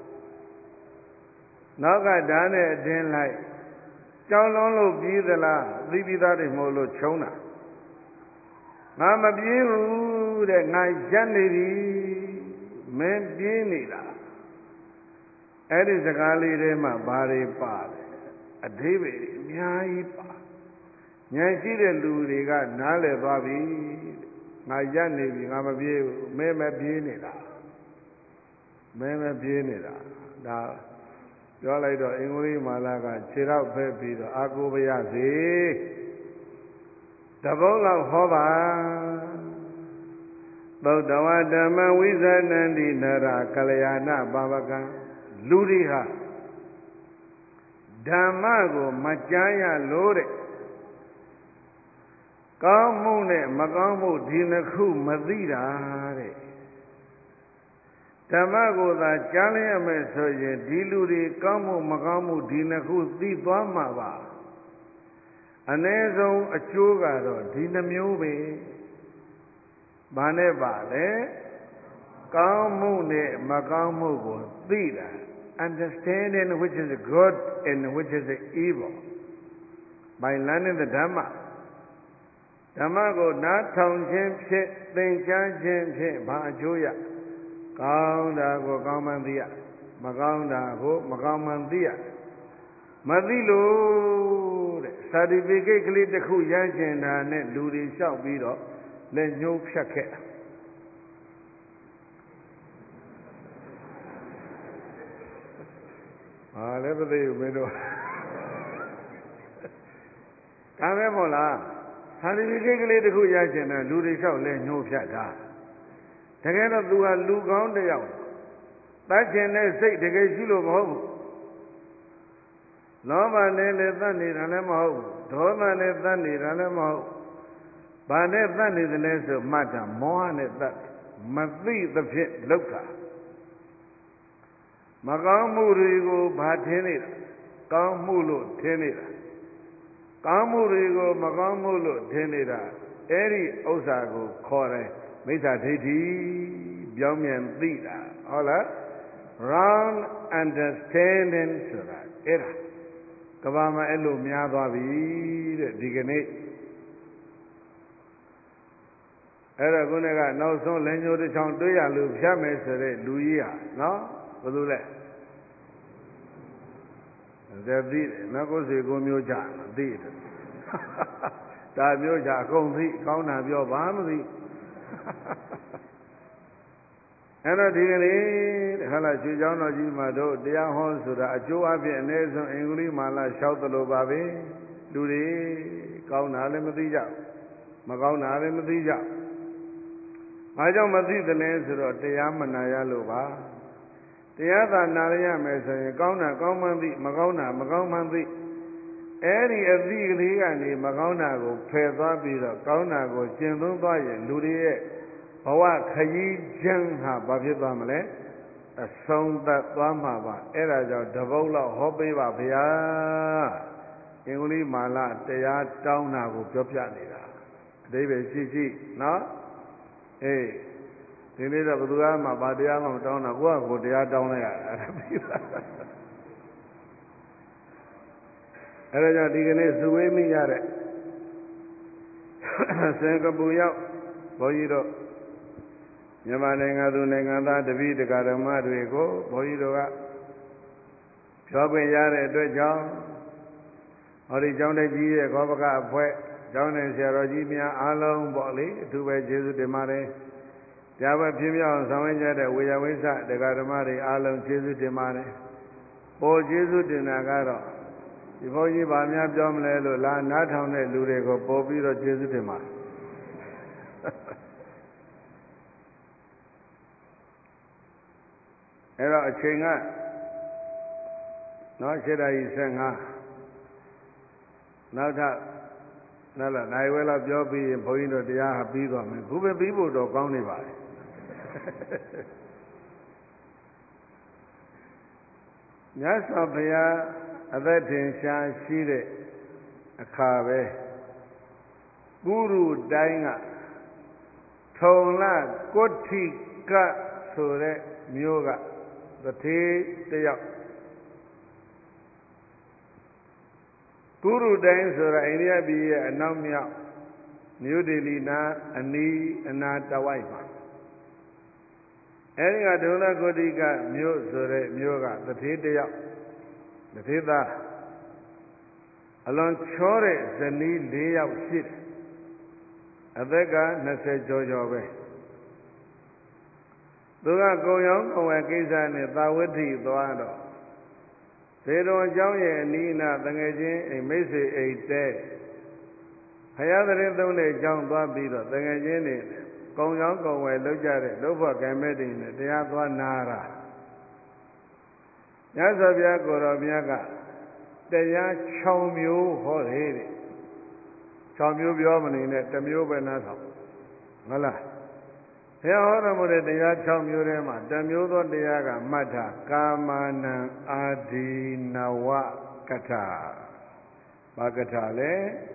A: Naga Dane Din like. John Lolo be the la, Libida Molo Chona. Mamma Biru, the night Janity, men Bienida. Eddie Zagali Rema, Bari Pad, a David, Miaipa. ဉာဏ်ရှိတဲ့လူတွေကနားလည်သွားပြီငါရက်နေပြီငါမပြေးဘူးမဲမပြေးနေတာမဲမပြေးနေတာဒါပြောလိုက်တော့အင်္ဂလိပ်မာလာကခြေတော့ဖက်ပြီးတော့အာကိုပါရစေတပုတ်လောက်ဟောပါသုတ္တဝဓမ္မဝိဇာနန္တိနရကလျာဏပါဝကံလူတွေဟာဓမ္မကိုမကြားရလို့တဲ့ကောင်းမှုနဲ့မကောင်းမှုဒီနှစ်ခုမသိတာတဲ့ဓမ္မကိုသာကြားလျက်မယ်ဆိုရင်ဒီလူတွေကောင်းမှုမကောင်းမှုဒီနှစ်ခုသိသွားမှာပါအ ਨੇ ဆုံးအကျိုးကတော့ဒီနှမျိုးပဲဘာနဲ့ပါလဲကောင်းမှုနဲ့မကောင်းမှုကိုသိတာ understanding which is good and which is evil by learning the Dhammaဓမ္မကိုနားထောင်ခြင်းဖြင့်သင်ကြားခြင်းဖြင့်ဘာအကျိုးရကောင်းတာကိုကောင်းမှန်းသိရမကောင်းတာကိုမကောင်းမှန်းသိရမသိလို့တဲ့ certificate ကလေးတစ်ခုရကျင်တာနဲ့လူတွေလျှောက်ပြီးတော့လက်ညှိုးဖြတ်ခဲ့ဟာလည်းမသိဘူးမင်းတို့ဒါပဲမဟုတ်လားcertificate ကလေးတစ်ခုရကျင်တဲ့လူတွေလျှောက်လက်ညှိုးဖြတ်တာတကယ်တော့သူဟာလူကောင်းတစ်ယောက်တတ်ကျင်တဲ့စိတ်တကယ်ရှိလို့မဟုတ်ဘူးလောဘနဲ့လည်းတတ်နေတာလည်းမဟုတ်ဘူးဒေါသနဲ့တတ်နေတာလည်းမဟုတ်ဘာနဲ့တတ်နေသလဲဆိုမှတ်တာမောဟနဲ့တတ်မသိသဖြင့်လောက်တာမကောင်းမှုတွေကိုဘာထင်းနေတာကောင်းမှုလို့ထင်းနေတာကောင်းမှုတွေကိုမကောင်းမှုလို့ထင်နေတာအဲ့ဒီဥစ္စာကိုခေါ်တယ်မိစ္ဆာဒိဋ္ဌိပြောင်းပြန်သိတာဟုတ်လား wrong understanding ဆိုတာအဲ့ဒါကဘာမှာအဲ့လိုများသွားပြီတဲ့ဒီကနေ့အဲ့တော့ခုနကနောက်ဆုံးလက်ညှိုးတစ်ချောင်းတွေးရလို့ဖြတ်မယ်ဆိုတဲ့လူကြီးဟာနော်ဘယ်လိုလဲဇက်သိတယ်နော်ကိုယ်စီကိုမျိုးချသိတယ်ဒါမျိုးချအကုန်သိကောင်းတာပြောပါမသိအဲ့တော့ဒီကနေ့တခါလားရွှေเจ้าတော်ကြီးမှာတို့တရားဟောဆိုတာအကျိုးအဖြစ်အ ਨੇ ဆုံးအင်္ဂလိပ်မာလာလျှောက်သလိုပါပဲလူတွေကောင်းတာလည်းမသိကြမကောင်းတာလည်းမသိကြဘာကြောင့်မသိသလဲဆိုတော့တရားမနာရလို့ပါတရားသာနာရမယ်ဆိုရင်ကောင်းတာကောင်းမှန်းသိမကောင်းတာမကောင်းမှန်းသိအဲ့ဒီအသိကလေးကနေမကောင်းတာကိုဖယ်သွားပြီးတော့ကောင်းတာကိုကျင့်သုံးသွားရင်လူတွေရဲ့ဘဝခရီးချမ်းဟာဘာဖြစ်သွားမလဲအဆုံးသတ်သွားမှာပါအဲ့ဒါကြောင့်တပုတ်လောက်ဟောပေးပါဗျာအင်္ဂလိပ်မာလာတရားတောင်းတာကိုပြောပြနေတာအတိပ္ပယ်ရှိရှိနော်အေးဒီနေ့တော့ဘယ်သူမှဘာတရားမှမတောင်းတာကိုယ့်ဟာကိုယ်တရားတောင်းလိုက်ရတာအဲ့ဒါပြီးသားအဲ့ဒါကြောင့်ဒီကနေ့စုဝေးမိရတဲ့စင်ကာပူရောက်ဘုန်းကြီးတို့မြန်မာနိုင်ငံသူနိုင်ငံသားတပည့်တရားဓမ္မတွေကိုဘုန်းကြီးတို့ကပြောခွင့်ရတဲ့အတွက်ကြောင့်ဟောဒီကျောင်းတက်ကြီးရဲ့ခောပကအဖွဲ့ကျောင်းနယ်ဆရာတော်ကြီးများအားလုံးပေါ့လေအထူးပဲကျေးဇူးတင်ပါတယ်တရားဝဲပြင်းပြအောင်ဆောင်ရွက်ကြတဲ့ဝေယဝိသတရားဓမ္မတွေအားလုံးကျေးဇူးတင်ပါတယ်ပေါ်ကျေးဇူးတင်တာကတော့ဒီဘုန်းကြီးဗာများပြောမလဲလို့လာနားထောင်တဲ့လူတွေကိုပေါ်ပြီးတော့ကျေးဇူးတင်ပါတယ်အဲ့တော့အချိန်ကနော်ရှစ်နာရီဆယ်ငါးနောက်ထပ်နော်လားနိုင်ဝဲလောက်ပြောပြီးရင်ဘုန်းကြီးတို့တရားဟာပြီးသွားမယ်ခုပဲပြီးဖို့တော့ကောင်းနေပါလေမြတ်စွာဘုရားအသက်ထင်ရှားရှိတဲ့အခါပဲပုရုတိုင်းကထုံလကုဋ္ဌိကဆိုတဲ့မျိုးကတထေးတယောက်ပုရုတိုင်းဆိုတာအိန္ဒိယပြည်ရဲ့အနောက်မြောက်နယူးဒေလီနာအနီးအနားတဝိုက်မှာအဲဒီကဒုလကုဋ္ဌိကမျိုးဆိုတဲ့မျိုးကတထေးတယောက်တထေးသားအအလွန်ချောတဲ့ဇနီးလေးယောက်ရှိတယ်အသက်ကနှစ်ဆယ်ကျော်ကျော်ပဲသူကကုံရောင်းကုံဝယ်ကိစ္စနဲ့သာဝတိသွားတော့ဇေတော်အကြောင်းရဲ့အနီးအနားတငယ်ချင်းအိမ်မိတ်ဆွေအိမ်တဲဘုရားသခင်သုံးတဲ့အကြောင်းသွားပြီးတော့တငယ်ချင်းတွေကုံရောင်းကုံဝယ်လုပ်ကြတဲ့လုပ်ဖို့ကံမဲ့တွေနဲ့တရားသွားနာတာညဇောဘုရားကိုတော်မြတ်ကတရား၆မျိုးဟောတယ်တဲ့၆မျိုးပြောမနေနဲ့တစ်မျိုးပဲနားထောင်ဟုတ်လားဘုရားဟောတော်မူတဲ့တရား၆မျိုးထဲမှာတစ်မျိုးသောတရားကမှတ်တာကာမနံအာဒီနဝကထာဘာကထာလဲ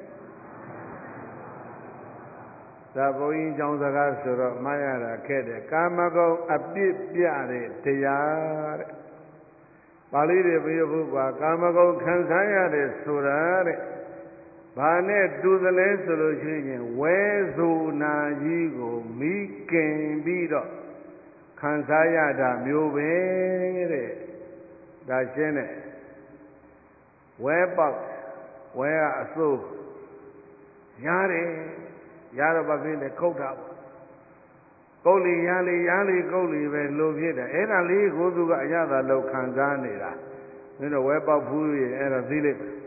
A: သာဘုန်းကြီးကျောင်းစကားဆိုတော့မှားရတာခဲ့တယ်ကာမဂုဏ်အပြစ်ပြတဲ့တရားတဲ့ပါဠိတွေပြဖို့ကကာမဂုဏ်ခံစားရတဲ့ဆိုတာတဲ့ဘာနဲ့တူသလဲဆိုလို့ရှိရင်ဝဲဆိုနာကြီးကိုမိခင်ပြီးတော့ခံစားရတာမျိုးပဲတဲ့ဒါရှင်းတယ်ဝဲပေါက်ဝဲကအစိုးရတယ်ရတော့ဘာဖြစ်လဲခုတ်တာကုတ်လီရလီရလီကုတ်လီပဲလိုဖြစ်တယ်အဲ့ဒါလေးကိုသူကအရသာလောက်ခံစားနေတာမင်းတို့ဝဲပေါက်ဖူးရင်အဲ့ဒါသိလိမ့်မယ်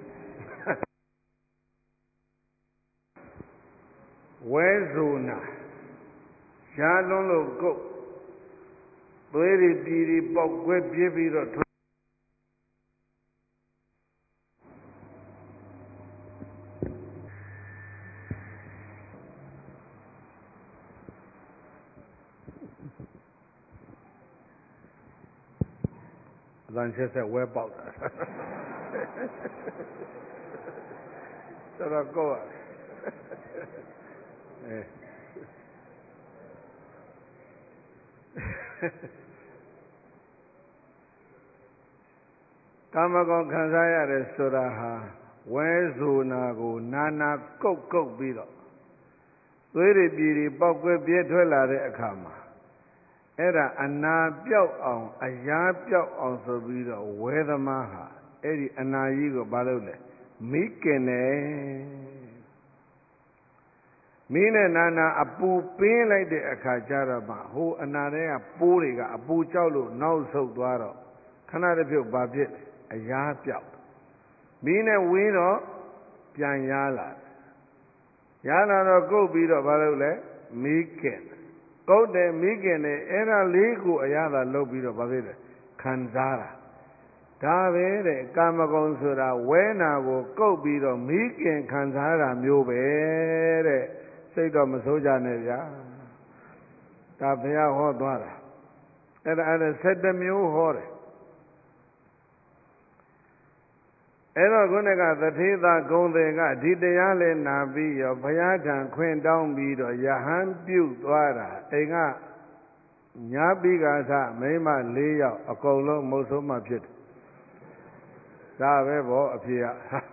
A: ဝဲဇုနာရှားလွန်းလို့ကုတ်သွေးတွေပြည်တွေပေါက်ကွဲပြစ်ပြီးတော့အတန်ချက်ဆက်ဝဲပေါက်တာတော်တော်ကောက်အဲကာမဂုဏ်ခံစားရတယ်ဆိုတာဟာဝဲဇုနာကိုနာနာကုတ်ကုတ်ပြီးတော့သွေးတွေပြည်တွေပေါက်ကွဲပြဲထွက်လာတဲ့အခါမှာအဲ့ဒါအနာပြောက်အောင်အရာပြောက်အောင်ဆိုပြီးတော့ဝဲသမားဟာအဲ့ဒီအနာကြီးကိုဘာလုပ်လဲမိကင်တယ်မင်းနဲ့နာနာအပူပင်းလိုက်တဲ့အခါကျတော့မှဟိုအနာတွေကပိုးတွေကအပူကြောက်လို့နောက်ဆုတ်သွားတော့ခဏတစ်ဖြုတ်ဘာဖြစ်လဲအရာပြောက်မင်းနဲ့ဝင်းတော့ပြန်ရလာရလာတော့ကုတ်ပြီးတော့ဘာလုပ်လဲမိကင်ကုတ်တယ်မိခင်တယ်အဲ့ဒါလေးကိုအရသာလုပ်ပြီးတော့ဗာဖြစ်တယ်ခံစားတာဒါပဲတဲ့ကာမဂုဏ်ဆိုတာဝဲနာကိုကုတ်ပြီးတော့မိခင်ခံစားတာမျိုးပဲတဲ့စိတ်တော့မဆိုးကြနဲ့ဗျာဒါဘုရားဟောသွားတာအဲ့ဒါအဲ့ဒါ၁၇မျိုးဟောတယ်အဲ့တော့ခုနကသထေသာဂုံတွေကဒီတရားလဲနာပြီးရောဘုရားထံခွင့်တောင်းပြီးတော့ယဟန်ပြုတ်သွားတာအိမ်ကညာပိကာသမိမ၄ယောက်အကုန်လုံးမုတ်ဆိုးမှဖြစ်တယ်ဒါပဲဗောအဖေက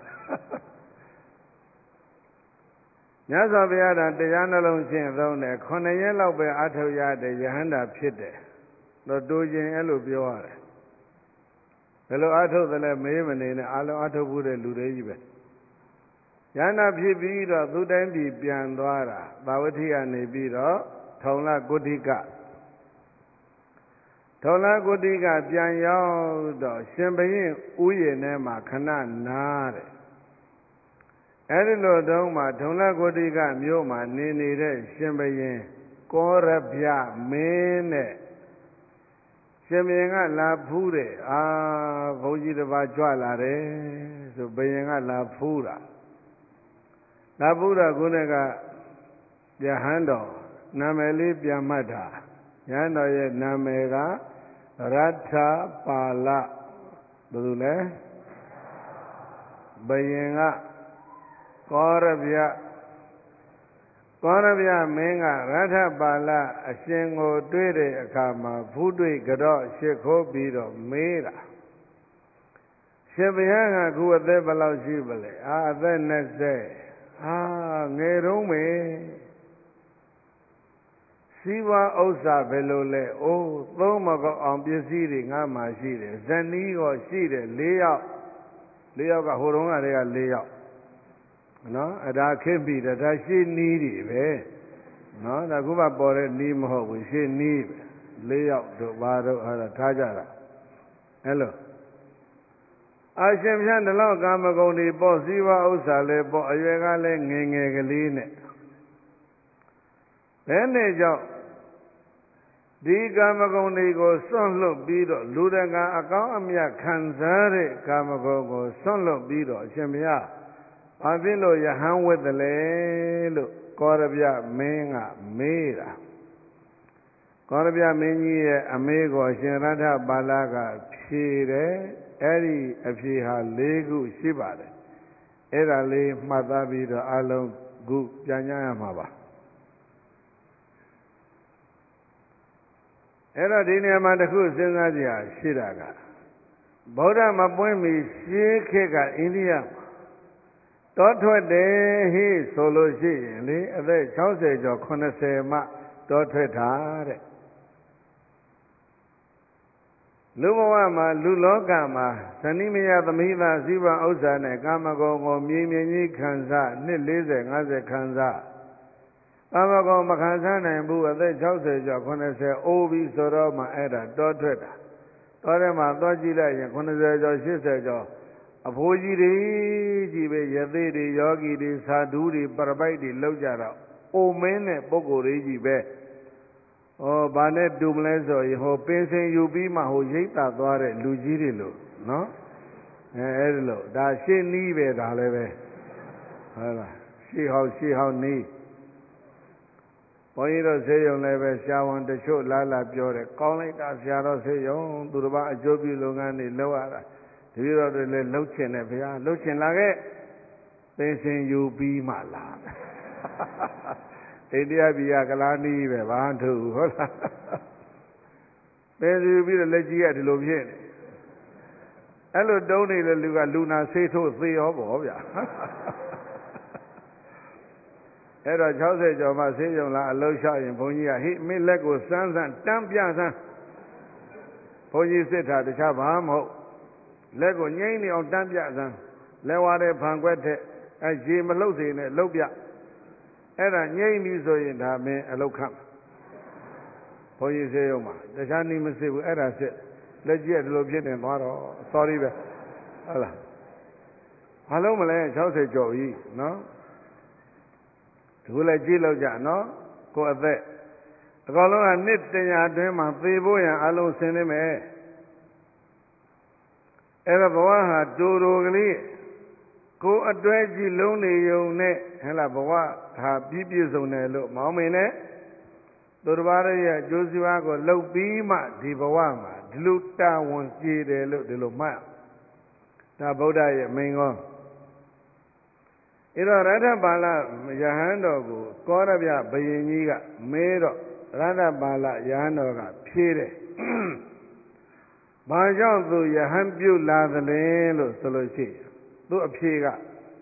A: မြတ်စွာဘုရားကတရားနှလုံးရှင်းသုံးတယ်ခုနှစ်ရက်လောက်ပဲအထောက်ရတဲ့ယဟန္တာဖြစ်တယ်တော့တူခြင်းအဲ့လိုပြောရတယ်ဘယ်လိုအထုတ်တယ်လဲမေးမနေနဲ့အလုံးအထုတ်ဖို့တဲ့လူတွေကြီးပဲယန္တာဖြစ်ပြီးတော့သူတိုင်းပြည်ပြန်သွားတာသာဝတိကနေပြီးတော့ထုံလကုဋ္ဌိကထုံလကုဋ္ဌိကပြန်ရောက်တော့ရှင်ဘုရင်ဥယျာဉ်ထဲမှာခဏနားတယ်အဲ့ဒီလိုတုန်းမှာထုံလကုဋ္ဌိကမြို့မှာနေနေတဲ့ရှင်ဘုရင်ကောရဗျမင်းနဲ့ရှင်ဘုရင်ကလာဖူးတယ်အာဘုန်းကြီးတစ်ပါးကြွလာတယ်ဆိုဘုရင်ကလာဖူးတာလာဖူးတော့ခုနကယဟန်တော်နာမည်လေးပြန်မှတ်တာယဟန်တော်ရဲ့နာမည်ကရထပါဠဘယ်သူလဲဘုရင်ကကောရဗျကောရဗျမင်းကရထပါဠအရှင်ကိုတွေ့တဲ့အခါမှာဖူးတွေ့ကြော့ရှ िख ိုးပြီးတော့မေးတာရှင်ဘုရားကခုအသက်ဘယ်လောက်ရှိပါလဲအာအသက်၂၀ဟာငယ်တုံးပဲစီးပွားဥစ္စာဘယ်လိုလဲအိုးသုံးမကောက်အောင်ပစ္စည်းတွေငါမှရှိတယ်ဇနီးရောရှိတယ်၄ယောက်လေးယောက်ကဟိုတုန်းကတည်းကလေးယောက်နော်အဒါခင်းပြီးဒါရှေ့နီးတွေပဲနော်ဒါခုမှပေါ်တဲ့နီးမဟုတ်ဘူးရှေ့နီးပဲလေးယောက်တို့ဘာတို့အဲ့ဒါထားကြတာအဲ့လိုအရှင်မြတ်ဒီလောက်ကာမဂုဏ်တွေပေါ့စည်းဝါဥစ္စာလဲပေါ့အရွယ်ကလည်းငယ်ငယ်ကလေးနဲ့ဘယ်နဲ့ကြောင့်ဒီကာမဂုဏ်တွေကိုစွန့်လွတ်ပြီးတော့လူတကာအကောင်းအမြတ်ခံစားတဲ့ကာမဂုဏ်ကိုစွန့်လွတ်ပြီးတော့အရှင်မြတ်ဘာဖြစ်လို့ယဟန်ဝတ်တယ်လဲလို့ကောရပြမင်းကမေးတာကောရပြမင်းကြီးရဲ့အမေးကိုအရှင်ရထပါဠကဖြေတယ်အဲ့ဒီအဖြေဟာ၄ခုရှိပါတယ်အဲ့ဒါလေးမှတ်သားပြီးတော့အလုံးခုပြန်ကြရမှာပါအဲ့တော့ဒီနေရာမှာတစ်ခုစဉ်းစားကြရရှိတာကဗုဒ္ဓမပွင့်မီရှေးခေတ်ကအိန္ဒိယတောထွက်တယ်ဟိဆိုလို့ရှိရင်လေအသက်၆၀ကျော်၇၀မှတောထွက်တာတဲ့လူဘဝမှာလူလောကမှာဇနိမယသမီးသားဇီဝဥစ္စာနဲ့ကာမဂုဏ်ကိုမြင်မြင်ကြီးခံစားနှစ်၄၀၅၀ခံစားကာမဂုဏ်မခံစားနိုင်ဘူးအသက်၆၀ကျော်၇၀အိုးပြီးဆိုတော့မှအဲ့ဒါတောထွက်တာတောထဲမှာသွားကြည့်လိုက်ရင်၇၀ကျော်၈၀ကျော်အဖိုးကြီးတွေကြီးပဲယသိတွေယောဂီတွေသာဓုတွေပရပိုက်တွေလောက်ကြတော့အိုမင်းတဲ့ပုဂ္ဂိုလ်တွေကြီးပဲဟောဘာနဲ့တူမလဲဆိုရင်ဟိုပင်စင်ယူပြီးမှဟိုရိတ်တာသွားတဲ့လူကြီးတွေလို့နော်အဲအဲ့ဒီလို့ဒါရှင်းနီးပဲဒါလည်းပဲဟုတ်လားရှေးဟောင်းရှေးဟောင်းနီးဘုန်းကြီးတို့ဆေးရုံလည်းပဲဆရာဝန်တချို့လာလာပြောတယ်ကောင်းလိုက်တာဆရာတော်ဆေးရုံသူတစ်ပါးအကျိုးပြုလုပ်ငန်းတွေလုပ်ရတာတပည့်တော်တွေလည်းလှုပ်ချင်တယ်ဗျာလှုပ်ချင်လာခဲ့ပင်စင်ယူပြီးမှလာအိန္ဒိယပြည်ကကလားနီးပဲဘာမှထုတ်ဘူးဟုတ်လားပင်စင်ယူပြီးတော့လက်ကြီးကဒီလိုဖြစ်နေအဲ့လိုတုံးနေတဲ့လူကလူနာဆေးထိုးသေရောပေါ့ဗျာအဲ့တော့၆၀ကျော်မှဆေးရုံလာအလှုပ်ရှားရင်ဘုန်းကြီးကဟိမင်းလက်ကိုစမ်းစမ်းတန်းပြစမ်းဘုန်းကြီးစစ်တာတခြားဘာမဟုတ်လက်ကိုငိမ့်နေအောင်တန်းပြစမ်းလဲဝါတဲ့ဖန်ခွက်တဲ့အဲရေမလှုပ်စေနဲ့လှုပ်ပြအဲ့ဒါငိမ့်ပြီဆိုရင်ဒါမင်းအလုတ်ခတ်ဘုန်းကြီးဆေးရုံမှာတခြားနည်းမစစ်ဘူးအဲ့ဒါစစ်လက်ကြီးကဒီလိုဖြစ်နေသွားတော့ sorry ပဲဟုတ်လားဘာလို့မလဲ၆၀ကျော်ပြီနော်ဒီလည်းကြည့်လို့ကြနော်ကိုယ်အသက်အကောင်လုံးကနှစ်တရာအတွင်းမှာသေဖို့ရန်အလုံးဆင်းနေမယ်အဲ့ဒါဘဝဟာတူတူကလေးကိုယ်အတွဲကြည့်လုံးနေုံနဲ့ဟဲ့လားဘဝဟာပြည့်ပြည့်စုံတယ်လို့မောင်းမင်းနဲ့သူတစ်ပါးရဲ့အကျိုးစီးပွားကိုလှုပ်ပြီးမှဒီဘဝမှာဒီလိုတာဝန်ကြည်တယ်လို့ဒီလိုမှတ်ဒါဗုဒ္ဓရဲ့မိန့်ခွန်းအဲ့တော့ရထပါဠယဟန်တော်ကိုကောရပြဘယင်ကြီးကမဲတော့ရထပါဠယဟန်တော်ကဖြေတယ်ဘာကြောင့်သူယဟန်ပြုလာသလဲလို့ဆိုလို့ရှိရင်သူအဖြေက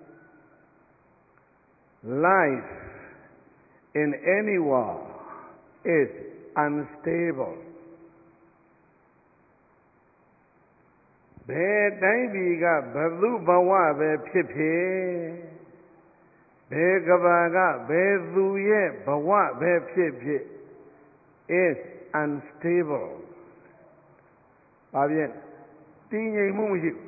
A: life in any war is unstable ဘယ်တိုင်းပြည်ကဘသူဘဝပဲဖြစ်ဖြစ်ဘယ်ကဘာကဘယ်သူရဲ့ဘဝပဲဖြစ်ဖြစ် is unstable ဘာဖြစ်တည်ငြိမ်မှုမရှိဘူး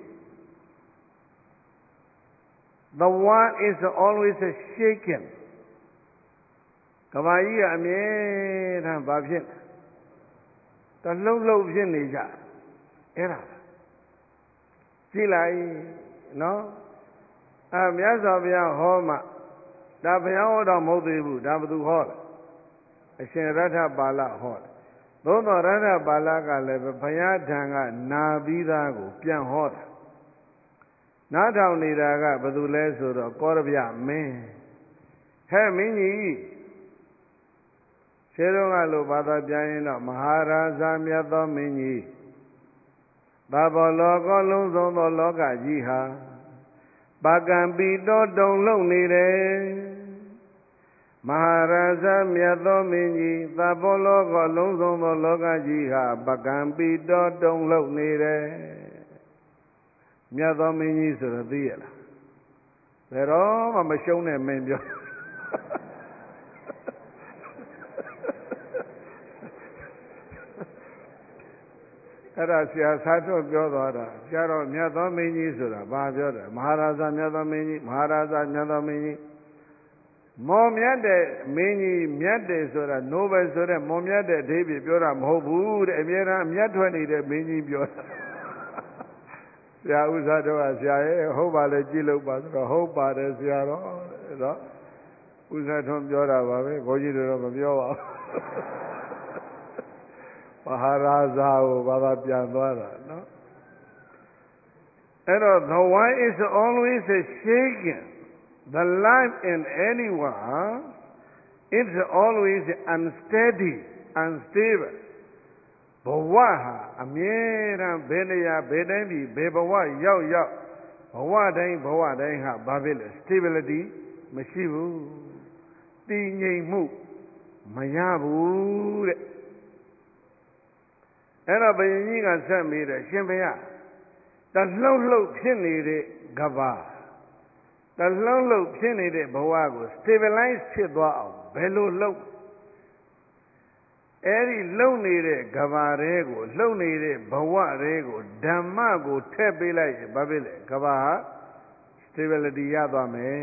A: the world is always shaken ကဘာကြီးကအမြဲတမ်းဘာဖြစ်တလှုပ်လှုပ်ဖြစ်နေကြအဲ့ဒါကြည့်လိုက်နော်အဲမြတ်စွာဘုရားဟောမှဒါဘုရားဟောတော့မဟုတ်သေးဘူးဒါဘသူဟောလဲအရှင်ရထပါဠဟောတယ်သို့တော်ရထပါဠကလည်းဘုရားထံကနာပြီးသားကိုပြန်ဟောတာနားထောင်နေတာကဘသူလဲဆိုတော့ကောရပြမင်းဟဲ့မင်းကြီးခြေတော်ကလို့ဘာသာပြန်ရင်တော့မဟာရာဇာမြတ်သောမင်းကြီးဘာဘောလောကလုံးစုံသောလောကကြီးဟာပါကံပီတော်တုံလုံနေတယ်မဟာရာဇမြတ်သောမင်းကြီးသဘောလောကလုံးစုံသောလောကကြီးဟာပါကံပီတော်တုံလုံနေတယ်မြတ်သောမင်းကြီးဆိုတော့သိရလားဘယ်တော့မှမရှုံးတဲ့မင်းပြောအဲ့ဒါဆရာစားတော့ပြောသွားတာဆရာတော်မြတ်သောမင်းကြီးဆိုတာဘာပြောတယ်မဟာရာဇမြတ်သောမင်းကြီးမဟာရာဇမြတ်သောမင်းကြီးမော်မြတ်တဲ့မင်းကြီးမြတ်တယ်ဆိုတာနိုဘယ်ဆိုတဲ့မော်မြတ်တဲ့အဓိပ္ပာယ်ပြောတာမဟုတ်ဘူးတဲ့အမြဲတမ်းအမြတ်ထွက်နေတဲ့မင်းကြီးပြောတာဆရာဥစ္စာတော့ဆရာရဲ့ဟုတ်ပါလေကြည့်လို့ပါဆိုတော့ဟုတ်ပါတယ်ဆရာတော်နော်ဥစ္စာထွန်းပြောတာပါပဲဘုန်းကြီးတို့တော့မပြောပါဘူးမဟာရာဇာကိုဘာသာပြန်သွားတာနော်အဲ့တော့ the one is always shaken the life in anyone it's always unsteady unstable ဘဝဟာအမြဲတမ်းဘယ်နေရာဘယ်တိုင်းပြည်ဘယ်ဘဝရောက်ရောက်ဘဝတိုင်းဘဝတိုင်းဟာဘာဖြစ်လဲ stability မရှိဘူးတည်ငြိမ်မှုမရဘူးတဲ့အဲ့တော့ဘုရင်ကြီးကဆက်ပြီးတယ်ရှင်ဘုရားတလှုပ်လှုပ်ဖြစ်နေတဲ့ကဘာတလှုပ်လှုပ်ဖြစ်နေတဲ့ဘဝကို stabilize ဖြစ်သွားအောင်ဘယ်လိုလှုပ်အဲ့ဒီလှုပ်နေတဲ့ကဘာတွေကိုလှုပ်နေတဲ့ဘဝတွေကိုဓမ္မကိုထည့်ပေးလိုက်ရင်ဘာဖြစ်လဲကဘာဟာ stability ရသွားမယ်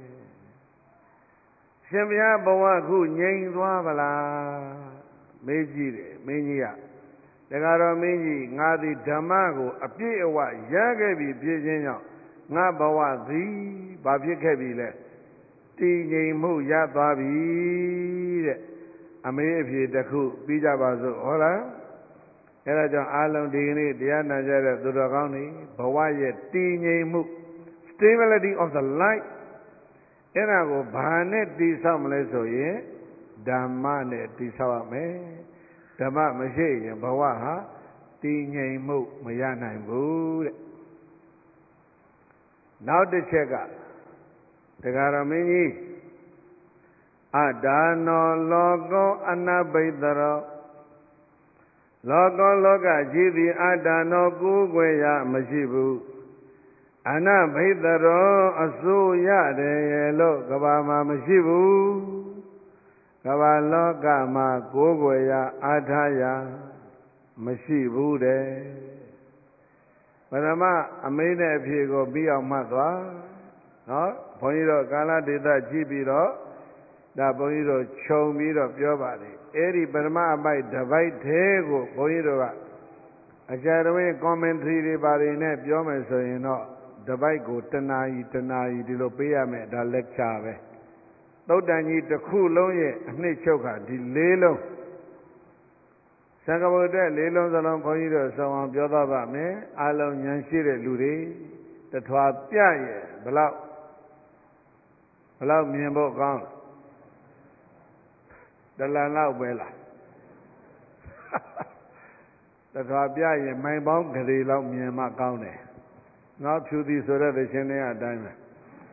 A: ရှင်ဘုရားဘဝခုငြိမ်သွားဗလားမေးကြည့်တယ်မင်းကြီးကတခါတော့မင်းကြီးငါသည်ဓမ္မကိုအပြည့်အဝရခဲ့ပြီဖြစ်ခြင်းကြောင့်ငါဘဝသည်ဘာဖြစ်ခဲ့ပြီလဲတည်ငြိမ်မှုရသွားပြီတဲ့အမေးအဖြေတစ်ခုပြီးကြပါစို့ဟုတ်လားအဲဒါကြောင့်အားလုံးဒီကနေ့တရားနာကြတဲ့သူတော်ကောင်းတွေဘဝရဲ့တည်ငြိမ်မှု stability of the life အဲ့ဒါကိုဘာနဲ့တည်ဆောက်မလဲဆိုရင်ဓမ္မနဲ့တည်ဆောက်ရမယ်ဓမ္မမရှိရင်ဘဝဟာတည်ငြိမ်မှုမရနိုင်ဘူးတဲ့နောက်တစ်ချက်ကတရားတော်မင်းကြီးအဒါနောလောကောအနဘိတရောလောကောလောကကြီးသည်အဒါနောကိုးကွယ်ရမရှိဘူးအနဘိတရောအစိုးရတယ်လို့ကဘာမှာမရှိဘူးကဘာလောကမှာကိုးကွယ်ရအားထားရမရှိဘူးတဲ့ပရမအမိန့်နဲ့အဖြေကိုပြီးအောင်မှတ်သွားနော်ဘုန်းကြီးတို့ကာလဒေသကြည့်ပြီးတော့ဒါဘုန်းကြီးတို့ခြုံပြီးတော့ပြောပါလေအဲ့ဒီပရမအပိုက်တစ်ပိုက်သေးကိုဘုန်းကြီးတို့ကအကြရဝင်း commentary တွေပါတွေနဲ့ပြောမယ်ဆိုရင်တော့တစ်ပိုက်ကိုတနာရီတနာရီဒီလိုပေးရမယ်ဒါ lecture ပဲသုတ်တန်ကြီးတစ်ခုလုံးရဲ့အနှစ်ချုပ်ကဒီလေးလုံးသံဃာဘုဒ္ဓလေးလုံးစလုံးဘုန်းကြီးတို့ဆောင်းအောင်ပြောတော့ပါမယ်အလုံးဉာဏ်ရှိတဲ့လူတွေတထွာပြရဲ့ဘလောက်ဘလောက်မြင်ဖို့ကောင်းတလန်လောက်ပဲလားတထွာပြရင်မိုင်ပေါင်းကလေးလောက်မြင်မှကောင်းတယ်ငါဖြူသည်ဆိုတဲ့သရှင်တွေအတိုင်းပဲ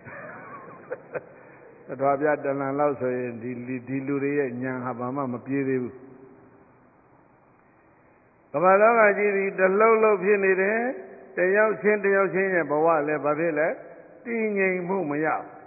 A: တထွာပြတလန်လောက်ဆိုရင်ဒီဒီလူတွေရဲ့ဉာဏ်ဟာဘာမှမပြေးသေးဘူးကမ္ဘာလောကကြီးဒီတလှုပ်လှုပ်ဖြစ်နေတယ်တယောက်ချင်းတယောက်ချင်းရဲ့ဘဝလည်းဘာဖြစ်လဲတည်ငြိမ်မှုမရ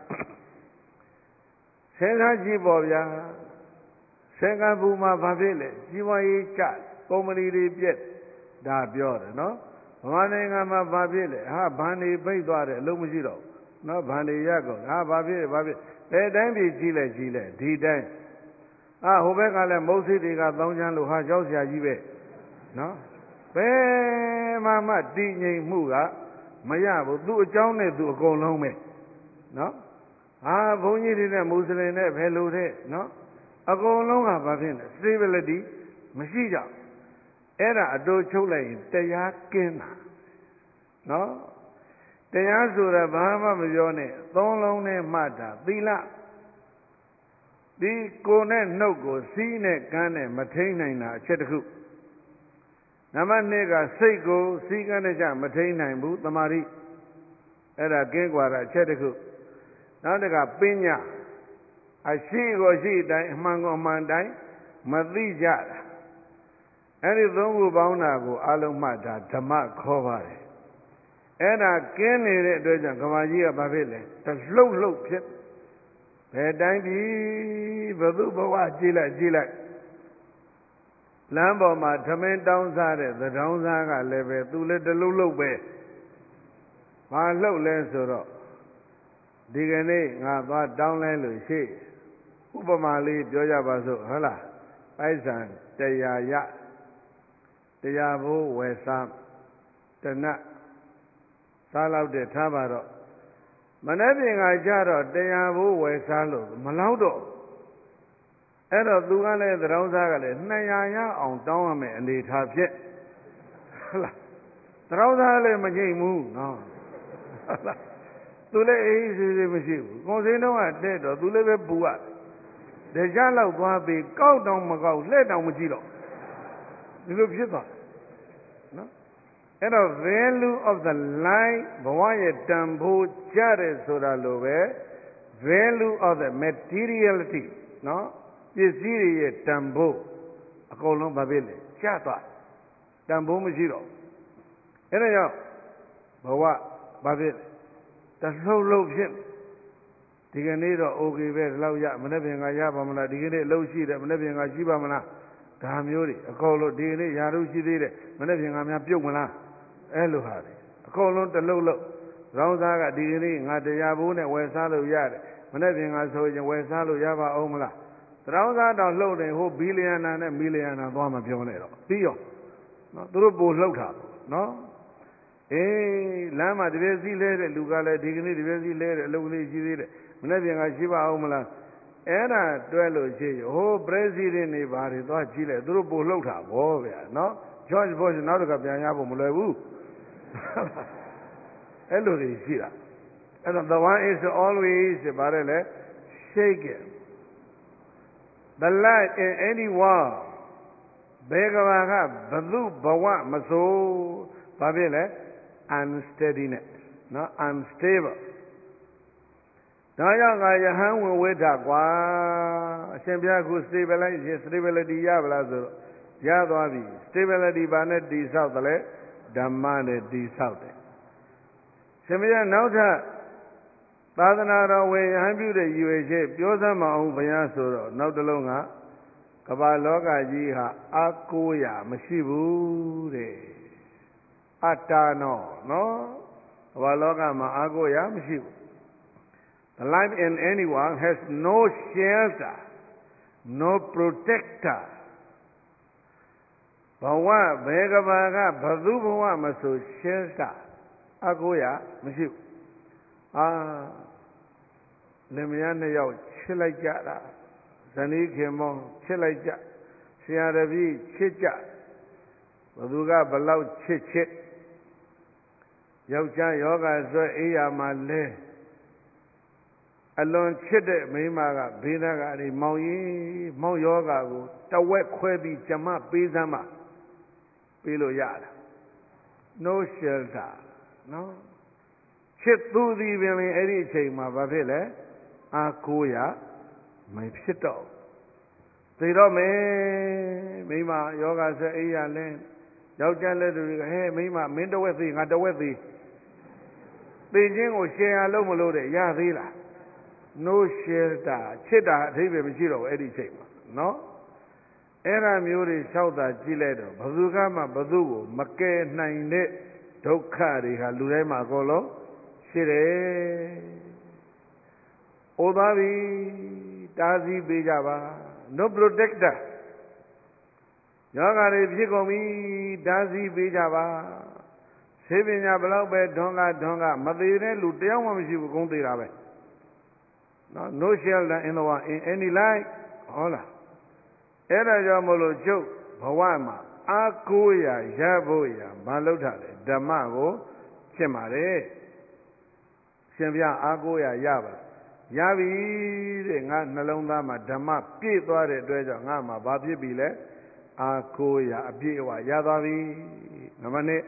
A: ဆင်းရဲကြီးပေါ်ဗျာဆင်းရဲဘူးမှာဘာဖြစ်လဲကြီးပွားရေးကျကုမ္ပဏီတွေပြက်ဒါပြောတယ်နော်ဗမာနိုင်ငံမှာဘာဖြစ်လဲဟာဗန်တွေပိတ်သွားတယ်အလုံးမရှိတော့နော်ဗန်တွေရက်ကုန်ဟာဘာဖြစ်ဘာဖြစ်ဘယ်တိုင်းပြည်ကြီးလဲကြီးလဲဒီတိုင်းအာဟိုဘက်ကလည်းမုတ်စိတ်တွေကတောင်းချမ်းလို့ဟာကြောက်စရာကြီးပဲနော်ဘယ်မှမှတည်ငြိမ်မှုကမရဘူးသူ့အကြောင်းနဲ့သူအကုန်လုံးပဲနော်ဟာဘုန်းကြီးတွေနဲ့မွတ်စလင်နဲ့ဘယ်လိုတဲ့နော်အကုန်လုံးကဘာဖြစ်လဲ stability မရှိကြအဲ့ဒါအတူချုပ်လိုက်ရင်တရားကင်းတာနော်တရားဆိုတာဘာမှမပြောနဲ့သုံးလုံးနဲ့မှတ်တာသီလဒီကိုယ်နဲ့နှုတ်ကိုစီးနဲ့ကမ်းနဲ့မထိန်နိုင်တာအချက်တစ်ခုနံပါတ်နှစ်ကစိတ်ကိုစီးကမ်းနဲ့ကြမထိန်နိုင်ဘူးတမာတိအဲ့ဒါကင်းကွာတာအချက်တစ်ခုနောက်တစ်ခါပညာအရှိကိုရှိတိုင်းအမှန်ကိုအမှန်တိုင်းမသိကြတာအဲ့ဒီသုံးခုပေါင်းတာကိုအလုံးမှတ်တာဓမ္မခေါ်ပါတယ်အဲ့ဒါကင်းနေတဲ့အတွက်ကြောင့်ကဘာကြီးကဘာဖြစ်လဲတလှုပ်လှုပ်ဖြစ်ဘယ်တိုင်းပြီဘသူဘဝကြည့်လိုက်ကြည့်လိုက်လမ်းပေါ်မှာသမင်းတောင်းစားတဲ့သတောင်းစားကလည်းပဲသူလည်းတလှုပ်လှုပ်ပဲဘာလှုပ်လဲဆိုတော့ဒီကနေ့ငါသွားတောင်းလဲလို့ရှိဥပမာလေးပြောကြပါစို့ဟုတ်လားပိုက်ဆံတရားရတရားဘိုးဝယ်စားတနတ်စားလောက်တဲ့ထားပါတော့မနေ့ပြင်ကကြတော့တရားဘိုးဝယ်စားလို့မလောက်တော့အဲ့တော့သူကလည်းသတောင်းစားကလည်းနှစ်ရာရအောင်တောင်းရမယ်အနေထားဖြစ်ဟုတ်လားသတောင်းစားလည်းမငြိမ့်ဘူးနော်ဟုတ်လားသူလည်းအေးအေးဆေးဆေးမရှိဘူးကိုယ်စင်းတော့ကတဲ့တော့သူလည်းပဲပူရတယ်ကြလောက်သွားပြီးကောက်တောင်မကောက်လှဲ့တောင်မကြည့်တော့ဒီလိုဖြစ်သွားနော်အဲ့တော့ value of the life ဘဝရဲ့တန်ဖိုးကြတယ်ဆိုတာလိုပဲ value of the materiality နော်ပစ္စည်းတွေရဲ့တန်ဖိုးအကုန်လုံးဘာဖြစ်လဲကျသွားတန်ဖိုးမရှိတော့အဲ့ဒါကြောင့်ဘဝဘာဖြစ်လဲတလှုပ်လှုပ်ဖြစ်ဒီကနေ့တော့ okay ပဲဒီလောက်ရမနေ့ပြင်ကရပါမလားဒီကနေ့အလုပ်ရှိတယ်မနေ့ပြင်ကရှိပါမလားဒါမျိုးတွေအကုန်လုံးဒီကနေ့ရာထူးရှိသေးတယ်မနေ့ပြင်ကများပြုတ်မလားအဲ့လိုဟာတွေအကုန်လုံးတလှုပ်လှုပ်ရောင်းစားကဒီကနေ့ငါတရားဘိုးနဲ့ဝယ်စားလို့ရတယ်မနေ့ပြင်ကဆိုရင်ဝယ်စားလို့ရပါအောင်မလားရောင်းစားတော့လှုပ်နေဟိုဘီလီယံနာနဲ့မီလီယံနာသွားမပြောနဲ့တော့ပြီးရောနော်သူတို့ပို့လှုပ်တာနော်အေးလမ်းမှာတပြည့်စည်းလဲတဲ့လူကလည်းဒီကနေ့တပြည့်စည်းလဲတဲ့အလုပ်ကလေးရှိသေးတယ်မနေ့ပြင်ကရှိပါအောင်မလားအဲ့ဒါတွဲလို့ရှိရဟိုပရက်စီဒင့်တွေဘာတွေသွားကြည့်လိုက်သူတို့ပို့လှုပ်တာဗောဗျာနော်ဂျော့ဂျ်ဘော့ရှ်နောက်တစ်ခါပြန်ရဖို့မလွယ်ဘူးအဲ့လိုတွေရှိတာအဲ့တော့ the one is always ဘာလဲလဲ shake it the light in anyone ဘယ်ကဘာကဘသူဘဝမဆိုဘာဖြစ်လဲ unsteadiness နော် unstable ဒါကြောင့်ငါယဟန်ဝင်ဝိထကွာအရှင်ဘုရားက stability stability ရပါလားဆိုတော့ရသွားပြီ stability ဘာနဲ့တည်ဆောက်တယ်လဲဓမ္မနဲ့တည်ဆောက်တယ်ရှင်ဘုရားနောက်ထပ်သာသနာတော်ဝင်ယဟန်ပြုတဲ့ရည်ရွယ်ချက်ပြောစမ်းမအောင်ဘုရားဆိုတော့နောက်တစ်လုံးကကမ္ဘာလောကကြီးဟာအာကိုးရမရှိဘူးတဲ့အတ္တနောနော်ကမ္ဘာလောကမှာအာကိုးရမရှိဘူးThe life in anyone has no shelter, no protector. ဘဝဘယ်ကဘာကဘသူဘဝမဆို shelter အကိုရမရှိဘူးအာလင်မယားနှစ်ယောက်ချစ်လိုက်ကြတာဇနီးခင်မောချစ်လိုက်ကြဆရာတပည့်ချစ်ကြဘသူကဘလောက်ချစ်ချစ်ယောက်ျားယောဂဆွဲအေးရမှာလဲအလွန်ချစ်တဲ့မိန်းမကဘေးနာကနေမောင်ကြီးမောင်ယောဂကိုတဝက်ခွဲပြီးကျမပေးစမ်းမပေးလို့ရတာ no shelter နော်ချစ်သူသည်ပင်အဲ့ဒီအချိန်မှာဘာဖြစ်လဲအာကိုရမဖြစ်တော့သိတော့မယ်မိန်းမယောဂဆက်အေးရလဲယောက်ျားလက်တွေကဟဲ့မိန်းမမင်းတဝက်သေးငါတဝက်သေးသိချင်းကိုရှယ်ရလို့မလို့တဲ့ရသေးလားno shelter ချစ်တာအထိပ္ပယ်မရှိတော့ဘူးအဲ့ဒီချိန်မှာနော်အဲ့ဒါမျိုးတွေလျှောက်တာကြည့်လိုက်တော့ဘယ်သူကမှဘယ်သူကိုမကယ်နိုင်တဲ့ဒုက္ခတွေဟာလူတိုင်းမှာအကုန်လုံးရှိတယ်။ဩသွားပြီတားဆီးပေးကြပါ no protector ယောဂါတွေဖြစ်ကုန်ပြီတားဆီးပေးကြပါဆေးပညာဘလောက်ပဲထွန်းကားထွန်းကားမသေးတဲ့လူတယောက်မှမရှိဘူးအကုန်သေးတာပဲနော် no shelter in the one in any life ဟုတ်လားအဲ့ဒါကြောင့်မလို့ကျုပ်ဘဝမှာအာကိုးရရဖို့ရမလုပ်တာလေဓမ္မကိုရှင်းပါတယ်ရှင်ပြအာကိုးရရပါရပြီတဲ့ငါနှလုံးသားမှာဓမ္မပြည့်သွားတဲ့အတွက်ကြောင့်ငါမှာဘာဖြစ်ပြီလဲအာကိုးရအပြည့်အဝရသွားပြီနံပါတ်နှစ်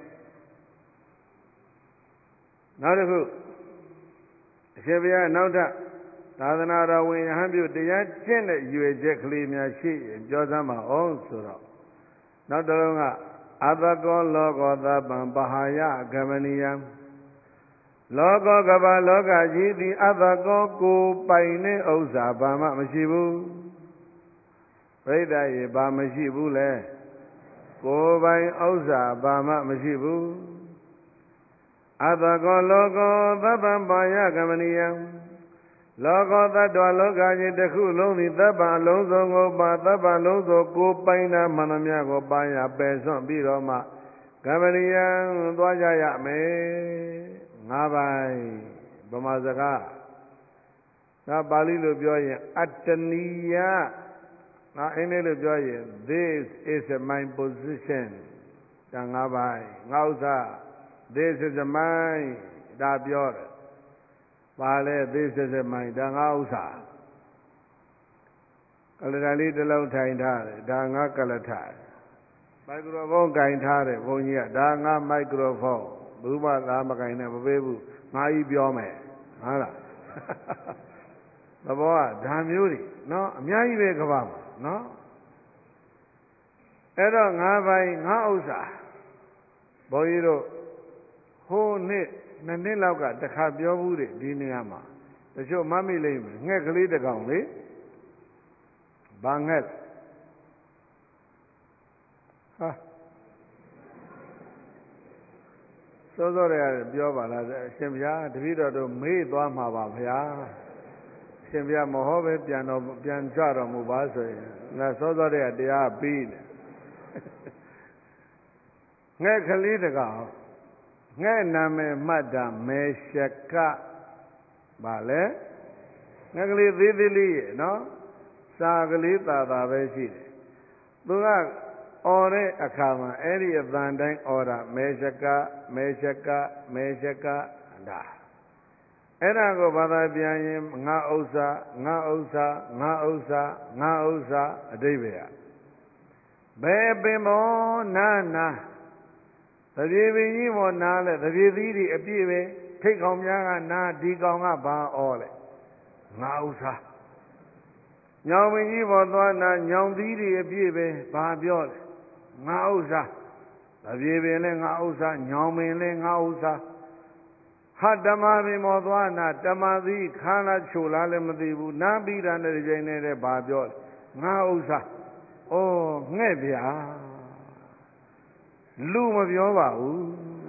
A: နောက်တစ်ခုအရှင်ဘုရားနောက်ထပ်သာသနာတော်ဝင်ယဟန်ပြုတရားကျင့်တဲ့ရွယ်ချက်ကလေးများရှိရင်ပြောစမ်းပါအောင်ဆိုတော့နောက်တစ်လုံးကအဘကောလောကောသဗ္ဗံပဟာယဂမနိယံလောကကဘာလောကကြီးသည်အတ္တကောကိုပိုင်တဲ့ဥစ္စာဘာမှမရှိဘူးပြိတ္တရေဘာမရှိဘူးလဲကိုပိုင်ဥစ္စာဘာမှမရှိဘူးအတ္တကောလောကောသဗ္ဗံပါယကမနိယံလောကောတ္တဝလောကကြီးတစ်ခုလုံးသည်သဗ္ဗံလုံးစုံကိုပါသဗ္ဗံလုံးစုံကိုပိုင်တာမှန်သမျှကိုပါရပယ်စွန့်ပြီးတော့မှကမနိယံသွားကြရမယ်ငါးပိုင်းဗမာစကားဒါပါဠိလိုပြောရင်အတ္တနိယငါအင်္ဂလိပ်လိုပြောရင် this is my position ဒါငါးပိုင်းငါဥစ္စာ this is mine ဒါပြောတယ်ပါလေ this is mine ဒါငါဥစ္စာကလတာလေးတစ်လုံးထိုင်ထားတယ်ဒါငါကလထမိုက်ခရိုဖုန်းကင်ထားတယ်ဘုန်းကြီးကဒါငါမိုက်ခရိုဖုန်းဘူးမသားမကင်နဲ့မပေးဘူးငါကြီးပြောမယ်ဟုတ်လားသဘောကဒါမျိုးတွေနော်အများကြီးပဲကဘာမှာနော်အဲ့တော့ငါးပိုင်းငါဥစ္စာဘုန်းကြီးတို့ဟိုနှစ်နှစ်နှစ်လောက်ကတစ်ခါပြောဘူးတဲ့ဒီနေရာမှာတချို့မမိလိမ့်မယ်ငှက်ကလေးတစ်ကောင်လေဘာငှက်ဟာစောစောတည်းကပြောပါလားအရှင်ဘုရားတပည့်တော်တို့မေးသွားမှာပါဗျာအရှင်ဘုရားမဟောပဲပြန်တော့ပြန်ကြတော်မူပါဆိုရင်ငါစောစောတည်းကတရားပြီးတယ်ငှက်ကလေးတကောင်ငှက်နာမည်မှတ်တာမေရှကပါလေငှက်ကလေးသေးသေးလေးရဲ့နော်စာကလေးသာသာပဲရှိတယ်သူကအော်တဲ့အခါမှာအဲ့ဒီအတန်တိုင်းအော်တာမေရှကမေရှကမေရှကဒါအဲ့ဒါကိုဘာသာပြန်ရင်ငါဥစ္စာငါဥစ္စာငါဥစ္စာငါဥစ္စာအဓိပ္ပာယ်ဘယ်ပင်မောနာနာတပြေပင်ကြီးမောနာလဲတပြေသီးတွေအပြည့်ပဲထိတ်ကောင်များကနာဒီကောင်ကဘာအော်လဲငါဥစ္စာညောင်ပင်ကြီးပေါ်သွားနာညောင်သီးတွေအပြည့်ပဲဘာပြောလဲငါဥစ္စာတပြေပင်လဲငါဥစ္စာညောင်ပင်လဲငါဥစ္စာဟာဓမ္မပင်ပေါ်သွားနာဓမ္မသီးခါလာချိုလားလည်းမသိဘူးနာပြီးတာနဲ့ဒီချိန်နဲ့လည်းဘာပြောလဲငါဥစ္စာဩငှဲ့ဗျာလူမပြောပါဘူး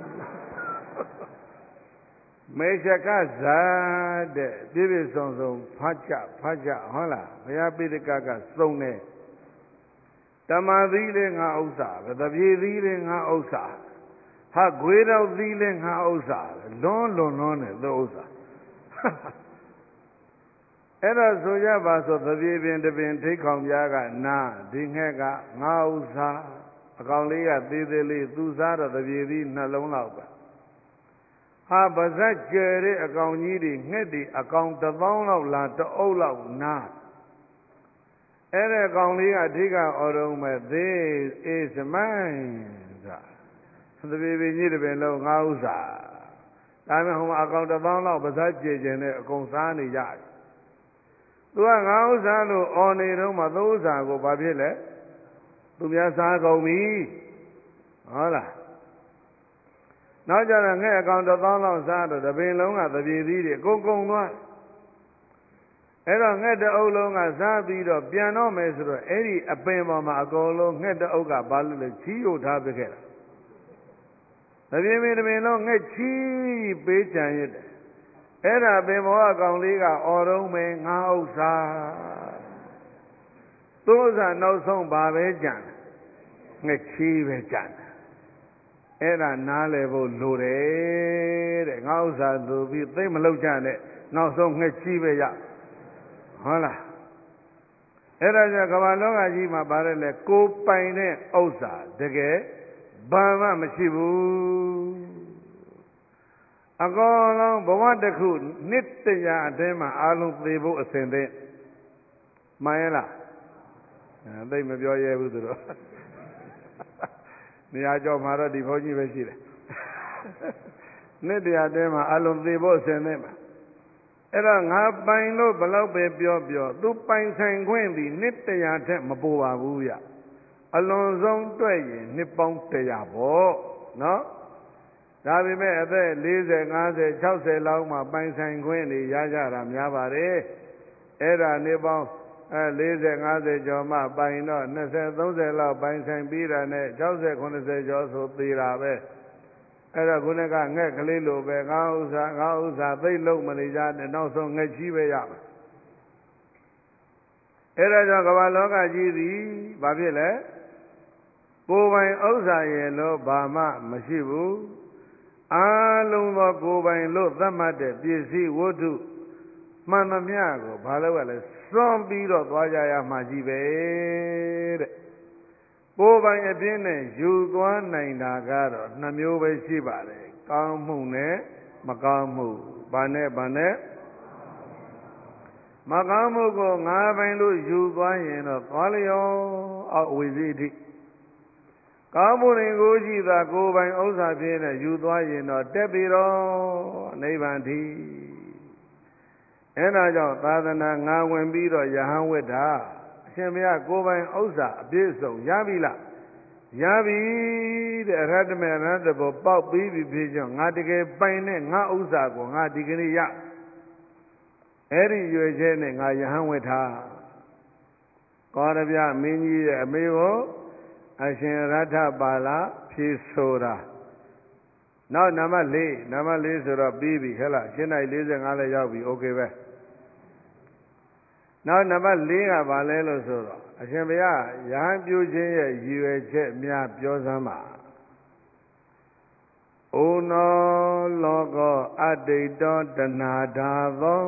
A: မေရှကဇာတဲ့ပြည့်ပြည့်စုံစုံဖတ်ကြဖတ်ကြဟုတ်လားဘုရားပိဋကကစုံတယ်ဓမ္မသီးလည်းငါဥစ္စာပဲတပြေသီးလည်းငါဥစ္စာဟာဂွေတော်သီးလည်းငါဥစ္စာလွန်းလွန်လွန်းတယ်သူဥစ္စာအဲ့တော့ဆိုကြပါဆိုတပြေပင်တပင်ထိတ်ခေါင်ပြားကနာဒီငှက်ကငါဥစ္စာအကောင်လေးကသေးသေးလေးသူစားတော့တပြေသီးနှလုံးလောက်ပဲဟာပါဇက်ကျဲတဲ့အကောင်ကြီးတွေငှက်တွေအကောင်တစ်သောင်းလောက်လားတအုပ်လောက်နာအဲ့ဒီအကောင်လေးကအဓိကအော်တော့မဲ့ this is mine သပြေပင်ကြီးတစ်ပင်လုံးငါဥစ္စာဒါပေမဲ့ဟိုမှာအကောင်တစ်သောင်းလောက်ပါဇက်ကျဲကျင်တဲ့အကုန်စားနေကြတယ်သူကငါဥစ္စာလို့အော်နေတော့မှသူဥစ္စာကိုဘာဖြစ်လဲသူများစားကုန်ပြီဟုတ်လားနောက်ကြတော့ငှက်အကောင်တစ်သောင်းလောက်စားတော့တပင်လုံးကသပြေသီးတွေအကုန်ကုန်သွားအဲ့တော့ငှက်တအုပ်လုံးကစားပြီးတော့ပြန်တော့မယ်ဆိုတော့အဲ့ဒီအပင်ပေါ်မှာအကုန်လုံးငှက်တအုပ်ကဘာလို့လဲချီးယိုထားပြခဲ့တာတပင်ပင်တပင်လုံးငှက်ချီးပေးကြံရတဲ့အဲ့ဒါပင်ပေါ်အကောင်လေးကအော်တော့မယ်ငါဥစ္စာသူဥစ္စာနောက်ဆုံးဘာပဲကြံငှက်ချီးပဲကြံအဲ့ဒါနားလည်ဖို့လိုတယ်တဲ့ငါဥစ္စာသူပြီးသိမလောက်ကြနဲ့နောက်ဆုံးငှက်ချီးပဲရဟုတ်လားအဲ့ဒါကြောင့်ကမ္ဘာလောကကြီးမှာပါတယ်လေကိုပိုင်တဲ့ဥစ္စာတကယ်ဘာမှမရှိဘူးအကောင်လုံးဘဝတစ်ခုနှစ်တရာအတွင်းမှာအာလုံးသေဖို့အစဉ်သင့်မှန်ရဲ့လားအဲသိမပြောရဲဘူးသူတို့နေရာကြောမှာတော့ဒီဘုန်းကြီးပဲရှိတယ်နှစ်တရာအတွင်းမှာအာလုံးသေဖို့အစဉ်သင့်မှာအဲ့တော့ငါပိုင်လို့ဘလောက်ပဲပြောပြောသူပိုင်ဆိုင်ခွင့်ဒီနှစ်တရာထက်မပိုပါဘူးဗျအလွန်ဆုံးတွေ့ရင်နှစ်ပေါင်းတရာပေါ့နော်ဒါပေမဲ့အသက်၄၀ ၅၀ ၆၀လောက်မှပိုင်ဆိုင်ခွင့်တွေရကြတာများပါတယ်အဲ့ဒါနေပေါင်းအဲ၄၀ ၅၀ကျော်မှပိုင်တော့၂၀ ၃၀လောက်ပိုင်ဆိုင်ပြီးတာနဲ့၆၀ ၇၀ကျော်ဆိုသေးတာပဲအဲ့တော့ခုနကငှက်ကလေးလိုပဲငါဥစ္စာငါဥစ္စာသိလုံးမနေကြနဲ့နောက်ဆုံးငှက်ချီးပဲရမယ်အဲ့ဒါကြောင့်ကမ္ဘာလောကကြီးသည်ဘာဖြစ်လဲကိုယ်ပိုင်ဥစ္စာရဲ့လို့ဘာမှမရှိဘူးအားလုံးသောကိုယ်ပိုင်လို့သတ်မှတ်တဲ့ပစ္စည်းဝတ္ထုမှန်သမျှကိုဘာလို့ လဲစွန့်ပြီးတော့သွားကြရမှာကြီးပဲတဲ့ကိုယ်ပိုင်အပြင်းနဲ့ယူသွားနိုင်တာကတော့နှမျိုးပဲရှိပါတယ်ကောင်းမှုနဲ့မကောင်းမှုဘာနဲ့ဘာနဲ့မကောင်းမှုကိုငါပိုင်လို့ယူသွားရင်တော့သွားလျောအောက်ဝိဇိတိကောင်းမှုတွေကိုကြည့်သာကိုယ်ပိုင်ဥစ္စာဖြစ်နေယူသွားရင်တော့တက်ပြီတော့နိဗ္ဗာန်ထိအဲဒါကြောင့်သာသနာငါဝင်ပြီးတော့ယဟန်ဝိတ္တာအရှင်ဘုရားကိုယ်ပိုင်ဥစ္စာအပြည့်စုံရပြီလားရပြီတဲ့အရဟတမေရဟတဘောပေါက်ပြီးပြီဖြစ်ကြောင့်ငါတကယ်ပိုင်တဲ့ငါဥစ္စာကိုငါဒီကနေ့ရအဲ့ဒီရွယ်ချက်နဲ့ငါယဟန်ဝိတ္တာကောရပြမင်းကြီးရဲ့အမေကိုအရှင်ရထပါဠဖြေဆိုတာနောက်နံပါတ်၄နံပါတ်၄ဆိုတော့ပြီးပြီဟဲ့လားရှင်းနိုင်၄၅လည်းရောက်ပြီโอเคပဲနောက်နံပါတ်၄ကဘာလဲလို့ဆိုတော့အရှင်ဘုရားယဟန်ပြုခြင်းရဲ့ရည်ရွယ်ချက်များပြောစမ်းပါဩနောလောကောအတ္တိတောတဏှာဓာသော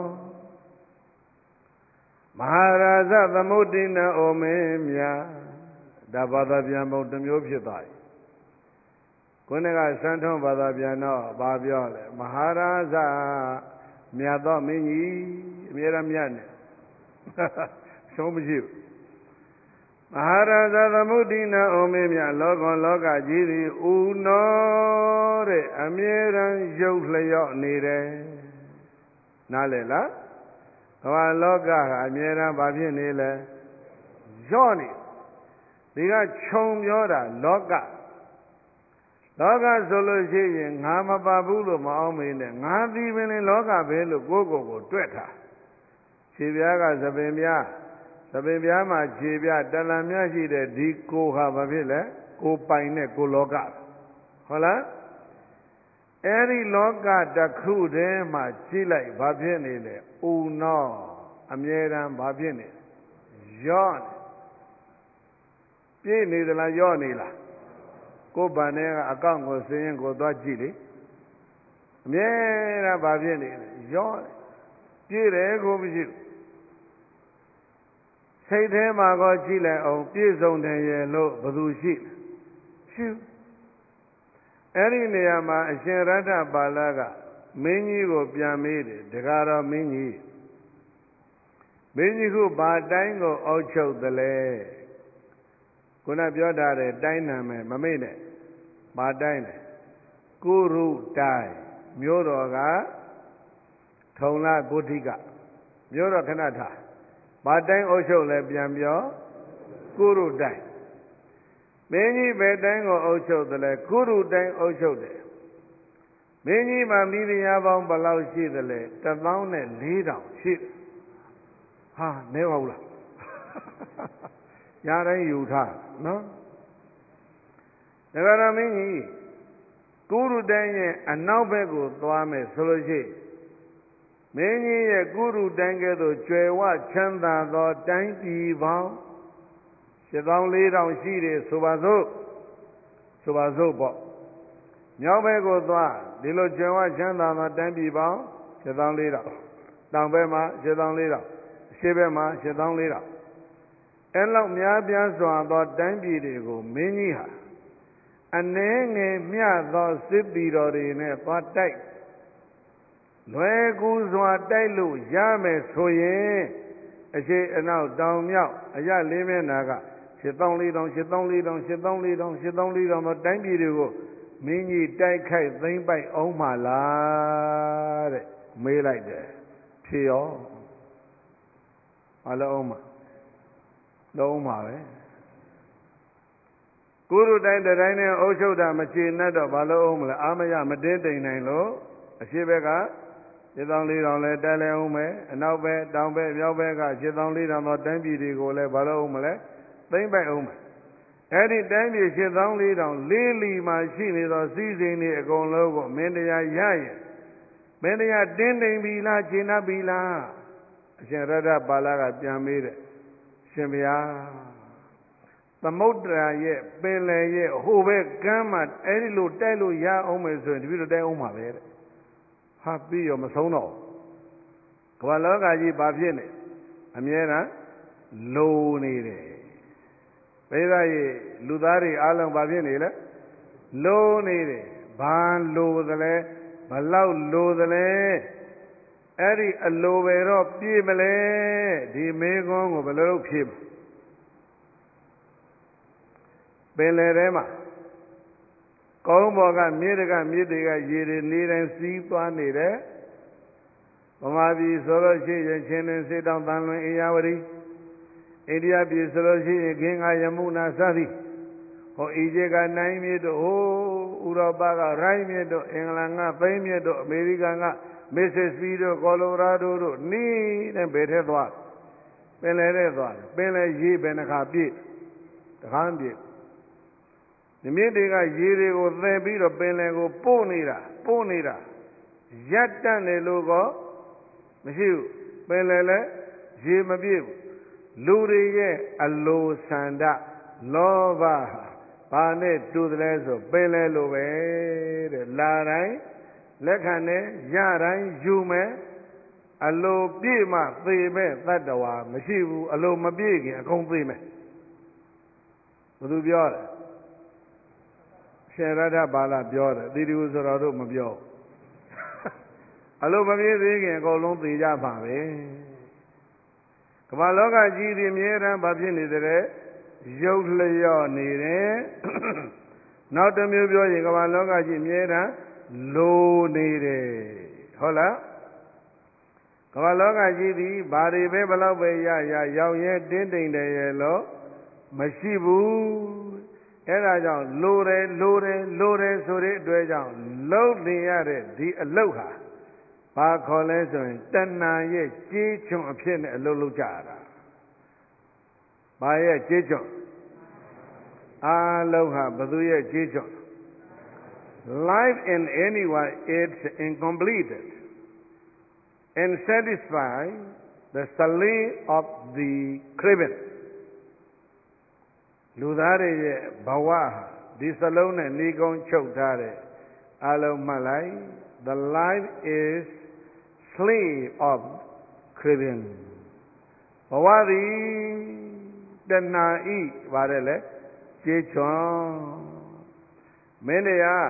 A: မဟာရာဇသမုဒ္ဒိနဩမင်းမြတ်ဒါဘာသာပြန်ပုံတစ်မျိုးဖြစ်သွားပြီခုနကစံထုံးဘာသာပြန်တော့ဘာပြောလဲမဟာရာဇမြတ်သောမင်းကြီးအမြဲတမ်းမြတ်နေဆုံးမရှိဘူးမဟာရာဇသမုဒ္ဒိနဩမင်းမြတ်လောကလောကကြီးသည်ဥနောတဲ့အမြဲတမ်းရုပ်လျော့နေတယ်နားလည်လားကမ္ဘာလောကကအမြဲတမ်းဘာဖြစ်နေလဲရော့နေဒီကခြုံပြောတာလောကလောကဆိုလို့ရှိရင်ငါမပါဘူးလို့မအောင်မေးနဲ့ငါသိပင်လောကပဲလို့ကိုယ့်ကိုယ်ကိုတွက်ထားခြေပြားကသပင်ပြားသပင်ပြားမှာခြေပြားတလံများရှိတဲ့ဒီကိုဟာဘာဖြစ်လဲကိုပိုင်တဲ့ကိုလောကဟုတ်လားအဲ့ဒီလောကတစ်ခုတည်းမှာကြည့်လိုက်ဘာဖြစ်နေလဲဥနောအမြဲတမ်းဘာဖြစ်နေရော့ပြည့်နေသလားရော့နေလားကိုယ်ဗန်နဲ့ကအကောင့်ကိုစင်းရင်ကိုသွားကြည့်လေအမြဲတမ်းဘာဖြစ်နေလဲရော့ပြည့်တယ်ကိုမရှိဘူးစိတ်ထဲမှာကောကြည့်လိုက်အောင်ပြည့်စုံတယ်ရဲ့လို့ဘယ်သူရှိရှိအဲ့ဒီနေရာမှာအရှင်ရထပါဠကမင်းကြီးကိုပြန်မေးတယ်တကားတော့မင်းကြီးမင်းကြီးကဘာတိုင်းကိုအောက်ချုပ်သလဲခုနပြောထားတဲ့တိုင်းနာမယ်မမေ့နဲ့ဘာတိုင်းလဲကုရုတိုင်းမြို့တော်ကထုံလကုဋ္ဌိကမြို့တော်ခဏထားဘာတိုင်းအောက်ချုပ်လဲပြန်ပြောကုရုတိုင်းမင်းကြီးဘယ်တိုင်းကိုအုပ်ချုပ်တယ်လဲကုရုတိုင်းအုပ်ချုပ်တယ်မင်းကြီးမှာမိဖုရားပေါင်းဘယ်လောက်ရှိတယ်လဲတသောင်းနဲ့လေးထောင်ရှိတယ်ဟာနဲပါဘူးလားညာတိုင်းယူထားနော်ဒါကြတော့မင်းကြီးကုရုတိုင်းရဲ့အနောက်ဘက်ကိုသွားမယ်ဆိုလို့ရှိရင်မင်းကြီးရဲ့ကုရုတိုင်းကဲ့သို့ကျွယ်ဝချမ်းသာသောတိုင်းပြည်ပေါင်းရှစ်သောင်းလေးထောင်ရှိတယ်ဆိုပါစို့ဆိုပါစို့ပေါ့မြောက်ဘက်ကိုသွားဒီလိုကျွယ်ဝချမ်းသာသောတိုင်းပြည်ပေါင်းရှစ်သောင်းလေးထောင်တောင်ဘက်မှာရှစ်သောင်းလေးထောင်အရှေ့ဘက်မှာရှစ်သောင်းလေးထောင်အဲလောက်များပြားစွာသောတိုင်းပြည်တွေကိုမင်းကြီးဟာအနှဲငယ်မျှသောစစ်ပီတော်တွေနဲ့သွားတိုက်လွယ်ကူစွာတိုက်လို့ရမယ်ဆိုရင်အရှိအနောက်တောင်မြောက်အရလေးမျက်နာကရှစ်သောင်းလေးထောင်ရှစ်သောင်းလေးထောင်ရှစ်သောင်းလေးထောင်ရှစ်သောင်းလေးထောင်သောတိုင်းပြည်တွေကိုမင်းကြီးတိုက်ခိုက်သိမ်းပိုက်အောင်ပါလားတဲ့မေးလိုက်တယ်ဖြေရောမလို့အောင်ပါလုံးပါပဲကုရုတိုင်းတိုင်းနဲ့အုပ်ချုပ်တာမချေနဲ့တော့ဘာလို့အောင်မလဲအာမရမတင်းတိမ်နိုင်လို့အရှိဘက်ကခြေသောင်းလေးတောင်လဲတက်လဲအောင်မယ်အနောက်ဘက်တောင်ဘက်မြောက်ဘက်ကခြေသောင်းလေးတောင်သောတိုင်းပြည်တွေကိုလည်းဘာလို့အောင်မလဲသိမ့်ပိုက်အောင်မယ်အဲ့ဒီတိုင်းပြည်ခြေသောင်းလေးတောင်လေးလီမှာရှိနေသောစီးစိမ်တွေအကုန်လုံးကိုမင်းတရားရရင်မင်းတရားတင်းတိမ်ပြီလားခြေနှပ်ပြီလားအရှင်ရတ္တပါဠိကပြန်မေးတယ်ရှင်ဗျာသမုဒ္ဒရာရဲ့ပင်လယ်ရဲ့ဟိုဘက်ကမ်းမှာအဲ့ဒီလိုတိုက်လို့ရအောင်မယ်ဆိုရင်တပည့်တော်တိုက်အောင်ပါပဲတဲ့ဟာပြီးရောမဆုံးတော့ကမ္ဘာလောကကြီးဘာဖြစ်နေအမြဲတမ်းလိုနေတယ်ဘိသားကြီးလူသားတွေအားလုံးဘာဖြစ်နေလဲလိုနေတယ်ဘာလိုသလဲဘလောက်လိုသလဲအဲ့ဒီအလိုပဲတော့ပြည့်မလဲဒီမေခွန်းကိုဘယ်လိုလုပ်ဖြေမလဲပင်လယ်ထဲမှာကောင်းဘော်ကမြေတကမြေတွေကရေတွေနေတိုင်းစီးသွားနေတယ်ဗမာပြည်ဆိုလို့ရှိရင်ချင်းတွင်စေတောင်တန်လွင်အေရဝတီအိန္ဒိယပြည်ဆိုလို့ရှိရင်ဂင်္ဂါယမုနာစသည်ဟောအီဂျစ်ကနိုင်မြစ်တို့ဟိုဥရောပကရိုင်းမြစ်တို့အင်္ဂလန်ကသိမ်းမြစ်တို့အမေရိကန်ကမစ်စစ်စပီတို့ကော်လိုရာဒိုတို့နီးတဲ့ဘယ်ထဲသွားပင်လယ်ထဲသွားပင်လယ်ရေဘယ်နှခါပြည့်တခါမပြည့်ဒီမြစ်တွေကရေတွေကိုသယ်ပြီးတော့ပင်လယ်ကိုပို့နေတာပို့နေတာရက်တန့်တယ်လို့ကောမရှိဘူးပင်လယ်လည်းရေမပြည့်ဘူးလူတွေရဲ့အလိုဆန္ဒလောဘဘာနဲ့တူတယ်လဲဆိုပင်လယ်လိုပဲတဲ့လာတိုင်းလက်ခံနဲ့ရတိုင်းယူမယ်အလိုပြည့်မှသေမဲ့တတ္တဝါမရှိဘူးအလိုမပြည့်ခင်အကုန်သေမယ်ဘယ်သူပြောလဲရှင်ရတ္ထပါဠိပြောတယ်သီရိဝဆိုတော်တို့မပြောအလိုမပြည့်သေးခင်အကုန်လုံးသေကြပါပဲကမ္ဘာလောကကြီးဒီအမြဲတမ်းဘာဖြစ်နေတယ်ရုပ်လျော့နေတယ်နောက်တစ်မျိုးပြောရင်ကမ္ဘာလောကကြီးအမြဲတမ်းလိုနေတယ်ဟုတ်လားကမ္ဘာလောကကြီးဒီဘာတွေပဲဘလောက်ပဲရရရောက်ရဲတင်းတိမ်တယ်ရဲ့လို့မရှိဘူးအဲ့ဒါကြောင့်လိုတယ်လိုတယ်လိုတယ်ဆိုတဲ့အတွက်ကြောင့်လှုပ်နေရတဲ့ဒီအလုတ်ဟာဘာခေါ်လဲဆိုရင်တဏှာရဲ့ကြေးချွန်အဖြစ်နဲ့အလုတ်လုပ်ကြရတာဘာရဲ့ကြေးချွန်အာလုံးဟာဘသူရဲ့ကြေးချွန် life in anyone is incomplete and satisfy the salary of the cravenလူသားတွေရဲ့ဘဝဒီစလုံးနဲ့နှီးကုန်းချုပ်ထားတဲ့အလုံးမှတ်လိုက် the life is slave of craving ဘဝသည်တဏှာဤပါတယ်လေကြေးချွန်မင်းတရား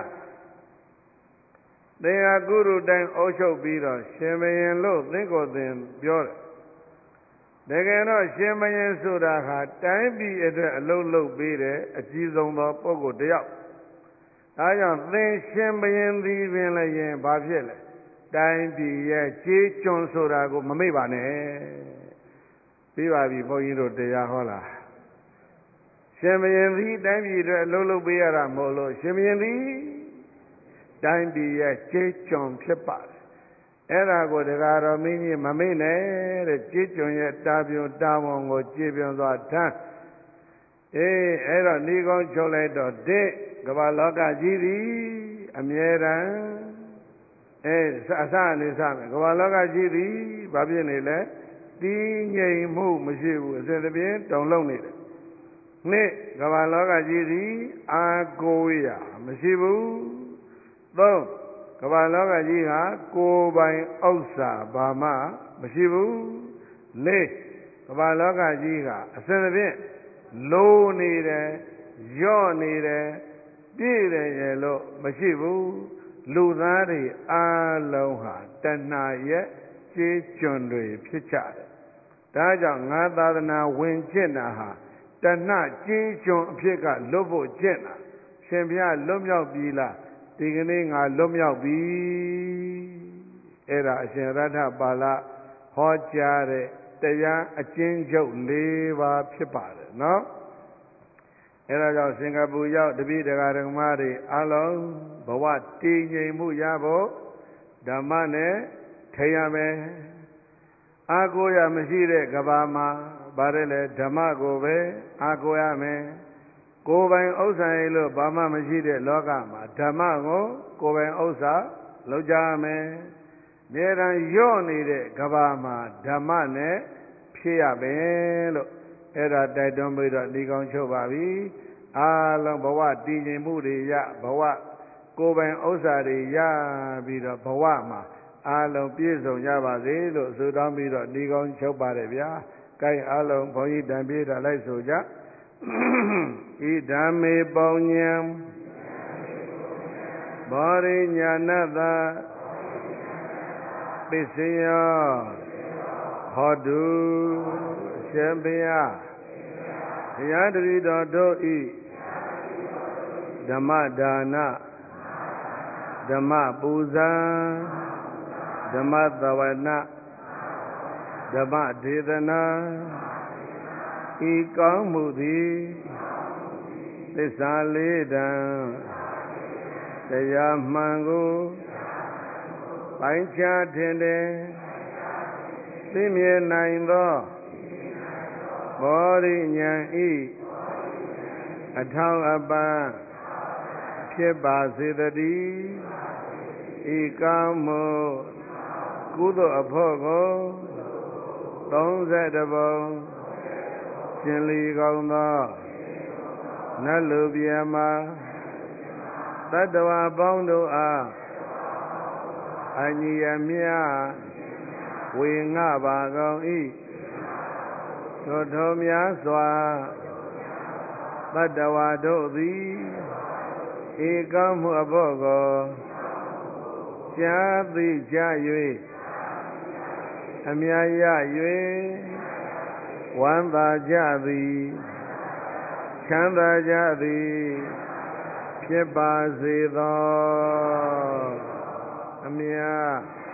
A: တရားကုရုတိုင်းအုပ်ချုပ်ပြီးတော့ရှင်ဘရင်လို့သင်္ကိုယ်သင်ပြောတယ်တကယ်တော့ရှင်ဘရင်ဆိုတာဟာတိုင်းပြည်အတွက်အလုံးလုံးပေးတယ်အကြီးဆုံးသောပုဂ္ဂိုလ်တယောက်ဒါကြောင့်သင်ရှင်ဘရင်သည်ပင်လည်းရင်ဘာဖြစ်လဲတိုင်းပြည်ရဲ့ကြေးကျွန်ဆိုတာကိုမမေ့ပါနဲ့ပြီးပါပြီဘုန်းကြီးတို့တရားဟောလားရှင်ဘရင်သည်တိုင်းပြည်အတွက်အလုံးလုံးပေးရတာမဟုတ်လို့ရှင်ဘရင်သည်တိုင်းပြည်ရဲ့ကြေးကျွန်ဖြစ်ပါတယ်အဲ့ဒါကိုတရားတော်မင်းကြီးမမေ့နဲ့တဲ့ကြေးကျွန်ရဲ့တာပြုံတာဝန်ကိုကြေးပြုံစွာထမ်းအေးအဲ့တော့ဤကောင်းချုပ်လိုက်တော့တဲ့ကမ္ဘာလောကကြီးသည်အမြဲတမ်းအဲအစအနေစမယ်ကမ္ဘာလောကကြီးသည်ဘာဖြစ်နေလဲတည်ငြိမ်မှုမရှိဘူးအစဉ်တစ်ပြေတုံလုံးနေတယ်နှစ်ကမ္ဘာလောကကြီးသည်အာကိုရမရှိဘူးသုံးကမ္ဘာလောကကြီးဟာကိုယ်ပိုင်ဥစ္စာဘာမှမရှိဘူးလေးကမ္ဘာလောကကြီးကအစဉ်တစ်ပြေလိုနေတယ်ယော့နေတယ်ပြည့်တယ်ရဲ့လို့မရှိဘူးလူသားတွေအားလုံးဟာတဏှာရဲ့ကြေးကျွန်တွေဖြစ်ကြတယ်ဒါကြောင့်ငါသာသနာဝင်ကျင့်တာဟာတဏှာကြေးကျွန်အဖြစ်ကလွတ်ဖို့ကျင့်တာရှင်ဘုရားလွတ်မြောက်ပြီလားဒီကနေ့ငါလွတ်မြောက်ပြီအဲ့ဒါအရှင်ရတ္ထပါဠိဟောကြားတဲ့တရားအကျဉ်းချုပ်၄ပါးဖြစ်ပါတယ်နော်အဲဒါကြောင့်စင်ကာပူရောက်တပည့်တရားဓမ္မတွေအလုံးဘဝတည်ငြိမ်မှုရဖို့ဓမ္မနဲ့ထိရမယ်အာကိုရမရှိတဲ့ကဘာမှာဗါတယ်လေဓမ္မကိုပဲအာကိုရမယ်ကိုယ်ပိုင်ဥစ္စာရေးလို့ဘာမှမရှိတဲ့လောကမှာဓမ္မကိုကိုယ်ပိုင်ဥစ္စာလုပ်ကြမယ်မြေတံညော့နေတဲ့ကဘာမှာဓမ္မနဲ့ဖြည့်ရမယ်လို့အဲ့ဒါတိုက်တွန်းပြီးတော့ဒီကောင်းချုပ်ပါပြီအားလုံးဘဝတည်ငြိမ်မှုတွေရဘဝကိုယ်ပိုင်ဥစ္စာတွေရပြီးတော့ဘဝမှာအားလုံးပြည့်စုံကြပါစေလို့ဆုတောင်းပြီးတော့ဒီကောင်းချုပ်ပါတယ်ဗျာ။ကိုင်းအားလုံးဘုန်းကြီးတန်ပြေးတာလိုက်ဆိုကြဣဓမ္မေပုံညံဘောရိညာဏတပစ္စယောဟောတုရှင်ဘုရားဘုရားတပည့်တော်တို့ဤဓမ္မဒါနဓမ္မပူဇာဓမ္မသဝနာဓမ္မဒေသနာဤကောင်းမှုသည်သစ္စာလေးတံတရားမှန်ကိုပိုင်းခြားထင်တယ်သိမြင်နိုင်သောဘောရိညာဤအထောက်အပံ့ဖြစ်ပါစေတည်းဤကောင်းမှုကုသိုလ်အဖို့ကိုသုံးဆယ်တပုံရှင်လီကောင်းသောနတ်လူပြမတတ္တဝါပေါင်းတို့အားအညီအမျှဝေငှပါကုန်၏ထိုထိုများစွာတတ္တဝါတို့သည်ဧကောင်းမှုအဖို့ကိုကြားသိကြ၍အမြတ်ရ၍ဝမ်းသာကြသည်ချမ်းသာကြသည်ဖြစ်ပါစေသောအမြတ်